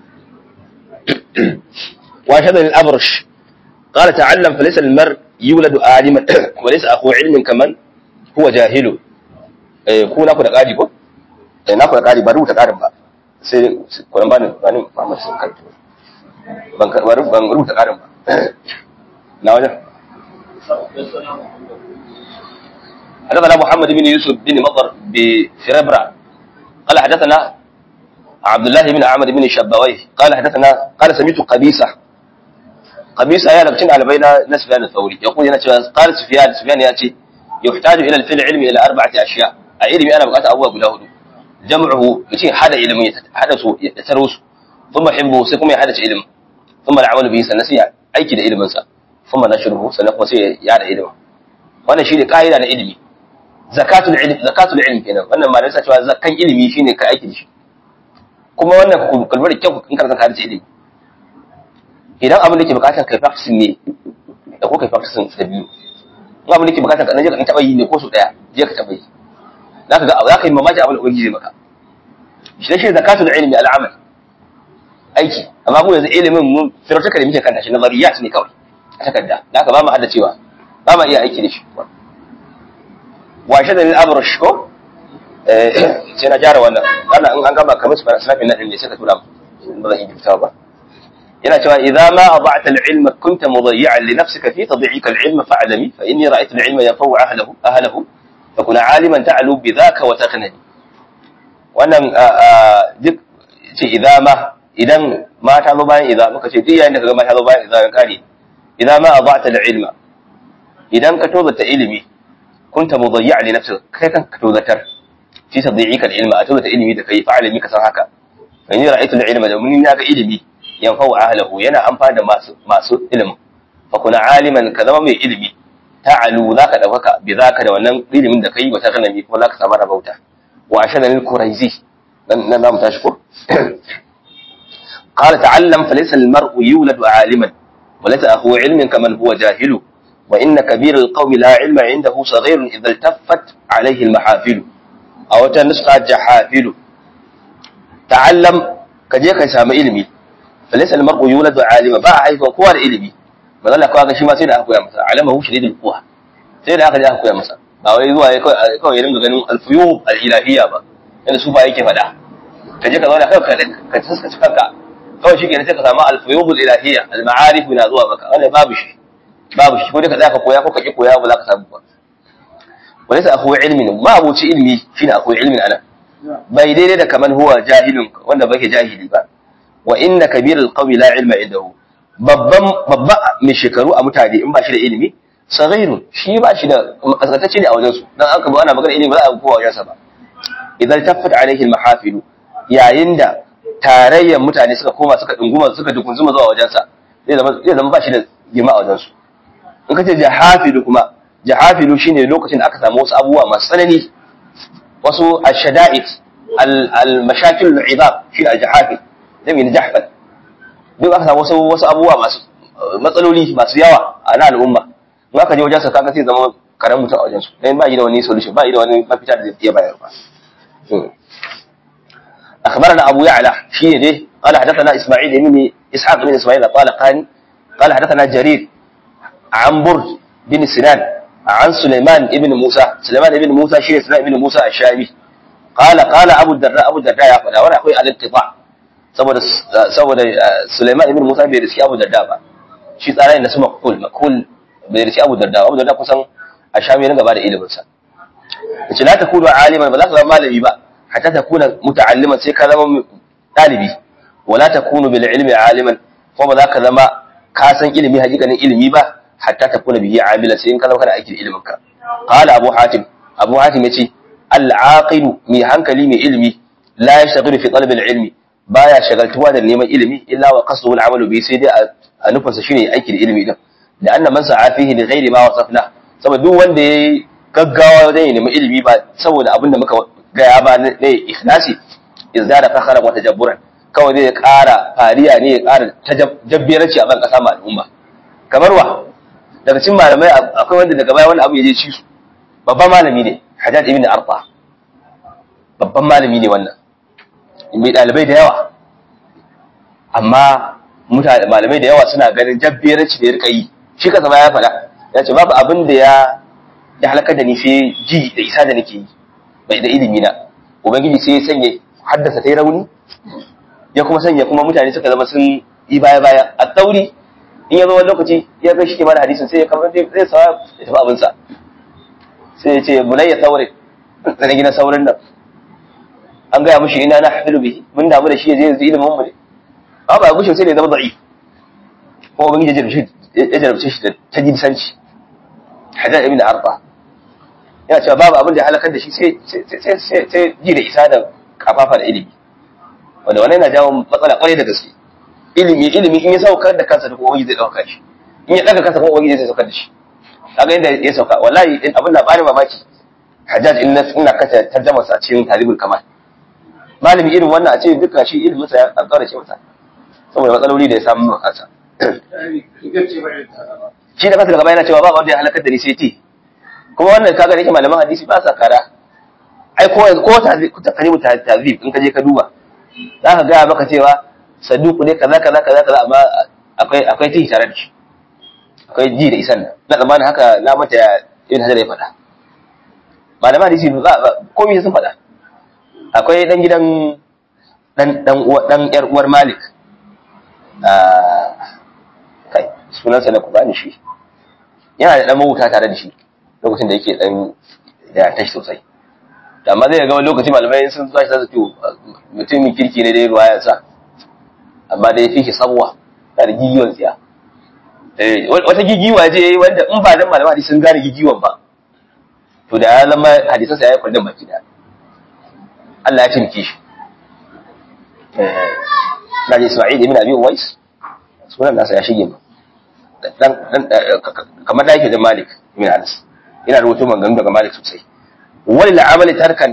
wa shadda al-abrsh qala ta'allam fa laysa al-mar yuladu aliman wa laysa akhu ilmin kaman huwa jahilu eh ku na ku da kadi ko eh na ku da kadi ba rubuta kadin ba sai ku ban bani bani Muhammad sun kai ban ban rubuta kadin ba na wajen حدثنا محمد بن يوسف بن مطر بفربرا قال حدثنا عبد الله بن عمرو بن شبويه قال حدثنا قال سمعت قبيصة قبيصة يا لبتين على بين سفيان الثوري يقول هنا قال سفيان سفيان ياتي يحتاج الى الفعل العلمي الى اربعه اشياء علمي انا بقيت ابواب له جمعه بشيء حدا علمي حدثه يتروس ثم حبه سكم يحدث علم ثم العمل به سنسي aiki da ilimin sa ثم نشره sannan kuma sai ya da ilimin wannan shine kaida na ilimi zakatul ilm zakatul ilm kenan wannan malai sa cewa zakan ilimi shine ka aiki da shi kuma wannan kulbar kyau in karanta hadisi ilimi idan abin da ke bukatar kai practicing ne da ko kai practicing da biyu in abin da ke bukatar ka je ka taba yi ne ko su daya je ka taba yi zaka ga zaka yi mamaji abin da ubangiji maka shi ne zakatul ilmi al'amal aiki amma mu yanzu ilimin mun theoretical muke kanta shi nazariyat ne kawai a takarda zaka ba mu hadda cewa ba ma iya aiki da shi wa shada lil abrash ko eh sai na jara wannan wannan in an gaba kamar su fara snapin nan ne sai ka tura mu ba zan yi fitawa ba yana cewa idza ma ada'ta al-ilma kunta mudayyi'an li nafsika fi tadyi'ika al-ilma fa'lami fa inni ra'aytu al-ilma yanfa'u ahlihi ahlihi fa kun 'aliman ta'lu bi dhaka wa taqnani wannan duk ce idza ma idan ma ta zo bayan idza muka ce duk yayin da kaga ma ta zo bayan idza ya kare idza ma ada'ta al-ilma idan ka tozata ilimi kunta mudayyi'an li nafsika kai kan ka tozatar fi tadyi'ika al-ilma a tozata ilimi da kai fa'lami ka san haka fa inni ra'aytu al-ilma da mun ya ga ilimi yanfa'u ahlihi yana amfani da masu masu ilimi fa kuna aliman ka zama mai ilimi ta'alu zaka dauka bi zaka da wannan ilimin da kai wata kana bi kuma zaka samu rabauta wa ashana lil quraizi dan nan zamu tashi ko qala ta'allam falaysa al mar'u yuladu aliman wa laysa akhu ilmin kaman huwa jahilu wa inna kabir al qawmi la ilma indahu saghirun idha iltaffat alayhi al mahafil aw ta nusqa jahafilu ta'allam kaje ka samu ilimi فليس المرء يولد عالما با haifa kowa da ilimi manzo Allah kaga shi ma sai da aka koya masa alamahu shadidul quwa sai da aka ji aka koya masa ba wai zuwa kai kawai ya dinga ganin al-fuyub al-ilahiyya ba yanda su ba yake fada kaje ka zauna kai ka tsaskaci kanka kawai shi kenan sai ka samu al-fuyub al-ilahiyya al-ma'arif na zuwa maka wannan babu shi babu shi ko dai ka zaka koya ko ka ki koya ba za ka samu ba walaysa akhu ilmin ma abuci ilmi shine akhu ilmin ana bai daidai da kaman huwa jahilun wanda bake jahili ba wa inna kabirul qawmi la ilma indahu babban babba mai shekaru a mutane in ba shi da ilimi saghirun shi ba shi da kasantacce ne a wajen su dan aka ba ana magana ilimi ba za a kowa wajen sa ba idan taffat alaihi almahafil yayin da tarayyar mutane suka koma suka dunguma suka dukunzuma zuwa wajen sa zai zama zai zama ba shi da jima a wajen su in kace jahafilu kuma jahafilu shine lokacin da aka samu wasu abubuwa masu tsanani wasu ashada'id al-mashakil al-'idab shi al-jahafil zai jahfal duk aka samu wasu wasu abubuwa masu matsaloli masu yawa a na al'umma in aka je wajen sa kaga sai zama karamin mutum a wajen su dan ba yi da wani solution ba yi da wani mafita da zai iya bayar ba أخبرنا أبو يعلى شيء ده قال حدثنا إسماعيل بن إسحاق بن إسماعيل الطالقاني قال حدثنا جرير عن برد بن سنان عن سليمان بن موسى سليمان بن موسى شيء سليمان بن موسى الشامي قال قال أبو الدرداء أبو الدرداء يا فلا وأنا أخوي على الانقطاع saboda saboda Sulaiman ibn Musa bai riski Abu Darda ba shi tsara ne su makul makul bai riski Abu Darda Abu Darda kusan a shami ne gaba da ilimin sa yace la takunu aliman ba za ka zama malami ba hatta takuna muta'alliman sai ka zama dalibi wala takunu bil ilmi aliman ko ba za ka zama ka san ilimi hakikanin ilimi ba hatta takuna bihi amila sai in ka zama kana aikin ilimin ka qala Abu Hatim Abu Hatim yace al aqilu mi hankali mai ilimi la yashghalu fi talab al ilmi baya shagaltuwa da neman ilimi illa wa qasduhu al-amalu bi sai dai a nufinsa shine aiki da ilimi din da annan man sa'a fihi li ghairi ma wasafna saboda duk wanda yayi gaggawa wajen ya nemi ilimi ba saboda abinda muka gaya ba ne ikhlasi izdara fakhara wa tajabburan kawai zai ƙara fariya ne ya ƙara tajabbiranci a ban kasa ma al'umma kamar wa daga cikin malamai akwai wanda daga baya wani abu ya je ci su babban malami ne Hajjaj ibn Arfa babban malami ne wannan mai dalibai da yawa amma mutane malamai da yawa suna ganin jabbiranci da ya rika yi shi kansa ya faɗa ya ce babu abin da ya ya halakar da ni sai ji da isa da nake yi bai da ilimi na ubangiji sai ya sanya haddasa ta yi rauni ya kuma sanya kuma mutane suka zama sun yi baya baya a tauri in ya zo wani lokaci ya ga shi ke mana hadisin sai ya kamar zai sawa ya tafi abinsa sai ya ce bunayya saurin da na gina saurin nan an gaya mushi ina na hafilu bihi mun damu da shi ya je yanzu ilimin mu ne ba ba gushe sai da zama da'i ko ubangiji ya jarabce ya jarabce shi da tajidsanci Hajjaj ibn Arfa yana cewa babu abin da halakar da shi sai sai sai sai ji da isa da kafafa da ilimi wanda wannan yana jawo matsala kwarai da gaske ilimi ilimi in ya saukar da kansa da kuma ubangiji zai dauka shi in ya daga kansa kuma ubangiji zai saukar da shi kaga inda ya sauka wallahi abin da bani mamaki Hajjaj in ina kata tarjuma sa cikin Talibul Kamal malami irin wannan a ce duka shi ilimin sa ya kankara ce masa saboda matsaloli da ya samu a kansa shi da kansa gaba yana cewa ba wanda ya halakar da ni sai ti kuma wannan kaga da yake malaman hadisi ba sa kara ai ko ko ta karimu tazib in ka je ka duba za ka ga maka cewa saduku ne kaza kaza kaza kaza amma akwai akwai tihi tare da shi akwai ji da isan nan na zamanin haka na mata ibn hajar ya faɗa malaman hadisi ba komai sun faɗa akwai dan gidan dan dan uwa dan yar uwar Malik ah kai sunansa na kubani shi yana da dan mawuta tare da shi lokacin da yake dan ya tashi sosai amma zai ga wani lokaci malamai sun zuwa shi zato mutumin kirki ne dai ruwayar sa amma dai fi shi sabuwa da gigiwan tsiya eh wata gigiwa ce wanda in ba dan malamai sun gane gigiwan ba to da ya zama hadisan sa yayi kullun baki da Allah ya cinki shi eh naji Isma'il ibn Abi Uwais sunan nasa ya shige ba dan kamar da yake da Malik ibn Anas ina rubutu maganganu daga Malik sosai wal amali tarkan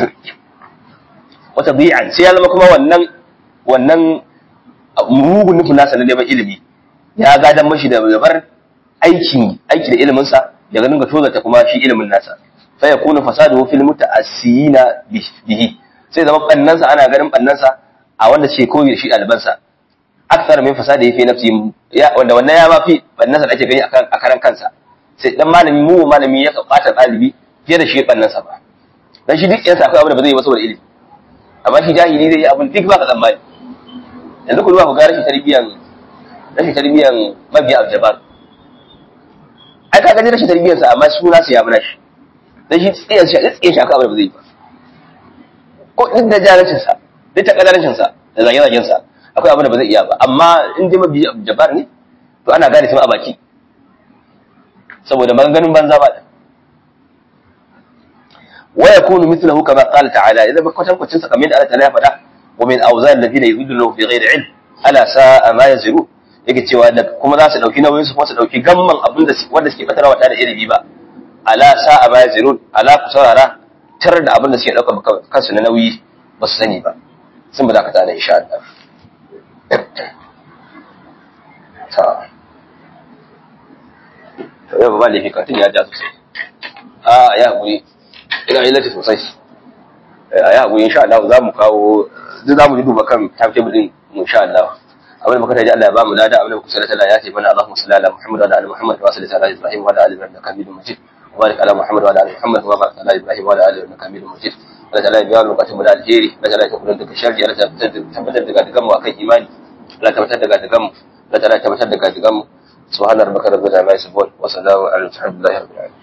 wata bi'an sai ya zama kuma wannan wannan mugun nufin nasa na neman ilimi ya gadan mashi da bar aikin aiki da ilimin sa daga dinga tozata kuma shi ilimin nasa fa yakunu fasaduhu fil muta'assina bihi sai zama bannan sa ana ganin bannan sa a wanda ce koyi da shi daliban sa akthar min fasadihi fi nafsi ya wanda wannan ya mafi bannan sa da ake gani akan akaran kansa sai dan malami mu malami ya kabata dalibi fiye da shi bannan sa ba dan shi duk yansa akwai abin da ba zai yi ba saboda ilimi amma shi jahili zai yi abin duk ba ka tsammani yanzu ku duba ku ga rashin tarbiyan rashin tarbiyan mabiya abjabar ai ka gani rashin tarbiyan sa amma suna sa ya muna shi dan shi tsiyan shi tsiyan shi akwai abin da ba zai yi ba ko duk da jahilcin sa duk ta kadarancin sa da zage-zagen sa akwai abin da ba zai iya ba amma in dai mabiya abjabar ne to ana gane su a baki saboda maganganun banza ba ويكون مثله كما قال تعالى إذا بكتن كتن سكمين على تلا فدا ومن أوزان الذين يضلون في غير علم ألا ساء ما يزرون yake cewa da kuma za su dauki nauyin su kuma su dauki gamman abin da wanda suke fatarwa tare da ilimi ba ala sa'a ma yazirun ala kusarara tar da abin da suke dauka kansu na nauyi ba su sani ba sun ba za ka tana insha Allah ta to yau ba lafi kantin ya ja sosai a ya guri ina yi lati sosai a yi haƙuri insha Allah za mu kawo duk za mu ji duba kan timetable din mu insha Allah abin da muka taji Allah ya ba mu lada abin da muka sanar Allah ya ce mana Allahumma salli ala Muhammad wa ala Muhammad wa salli ala Ibrahim wa ala ali Ibrahim innaka Hamidum Majid wa barik ala Muhammad wa ala ali Muhammad wa barik ala Ibrahim wa ala ali innaka Hamidum Majid Allah ta'ala ya biya mu lokacin mu da alheri Allah ta'ala ya kudin daga sharri Allah ta'ala tabbatar daga daga mu akan imani Allah tabbatar daga daga mu Allah ta'ala tabbatar daga daga mu subhana rabbika rabbil izzati amma yasifun wa salamun ala al-mursalin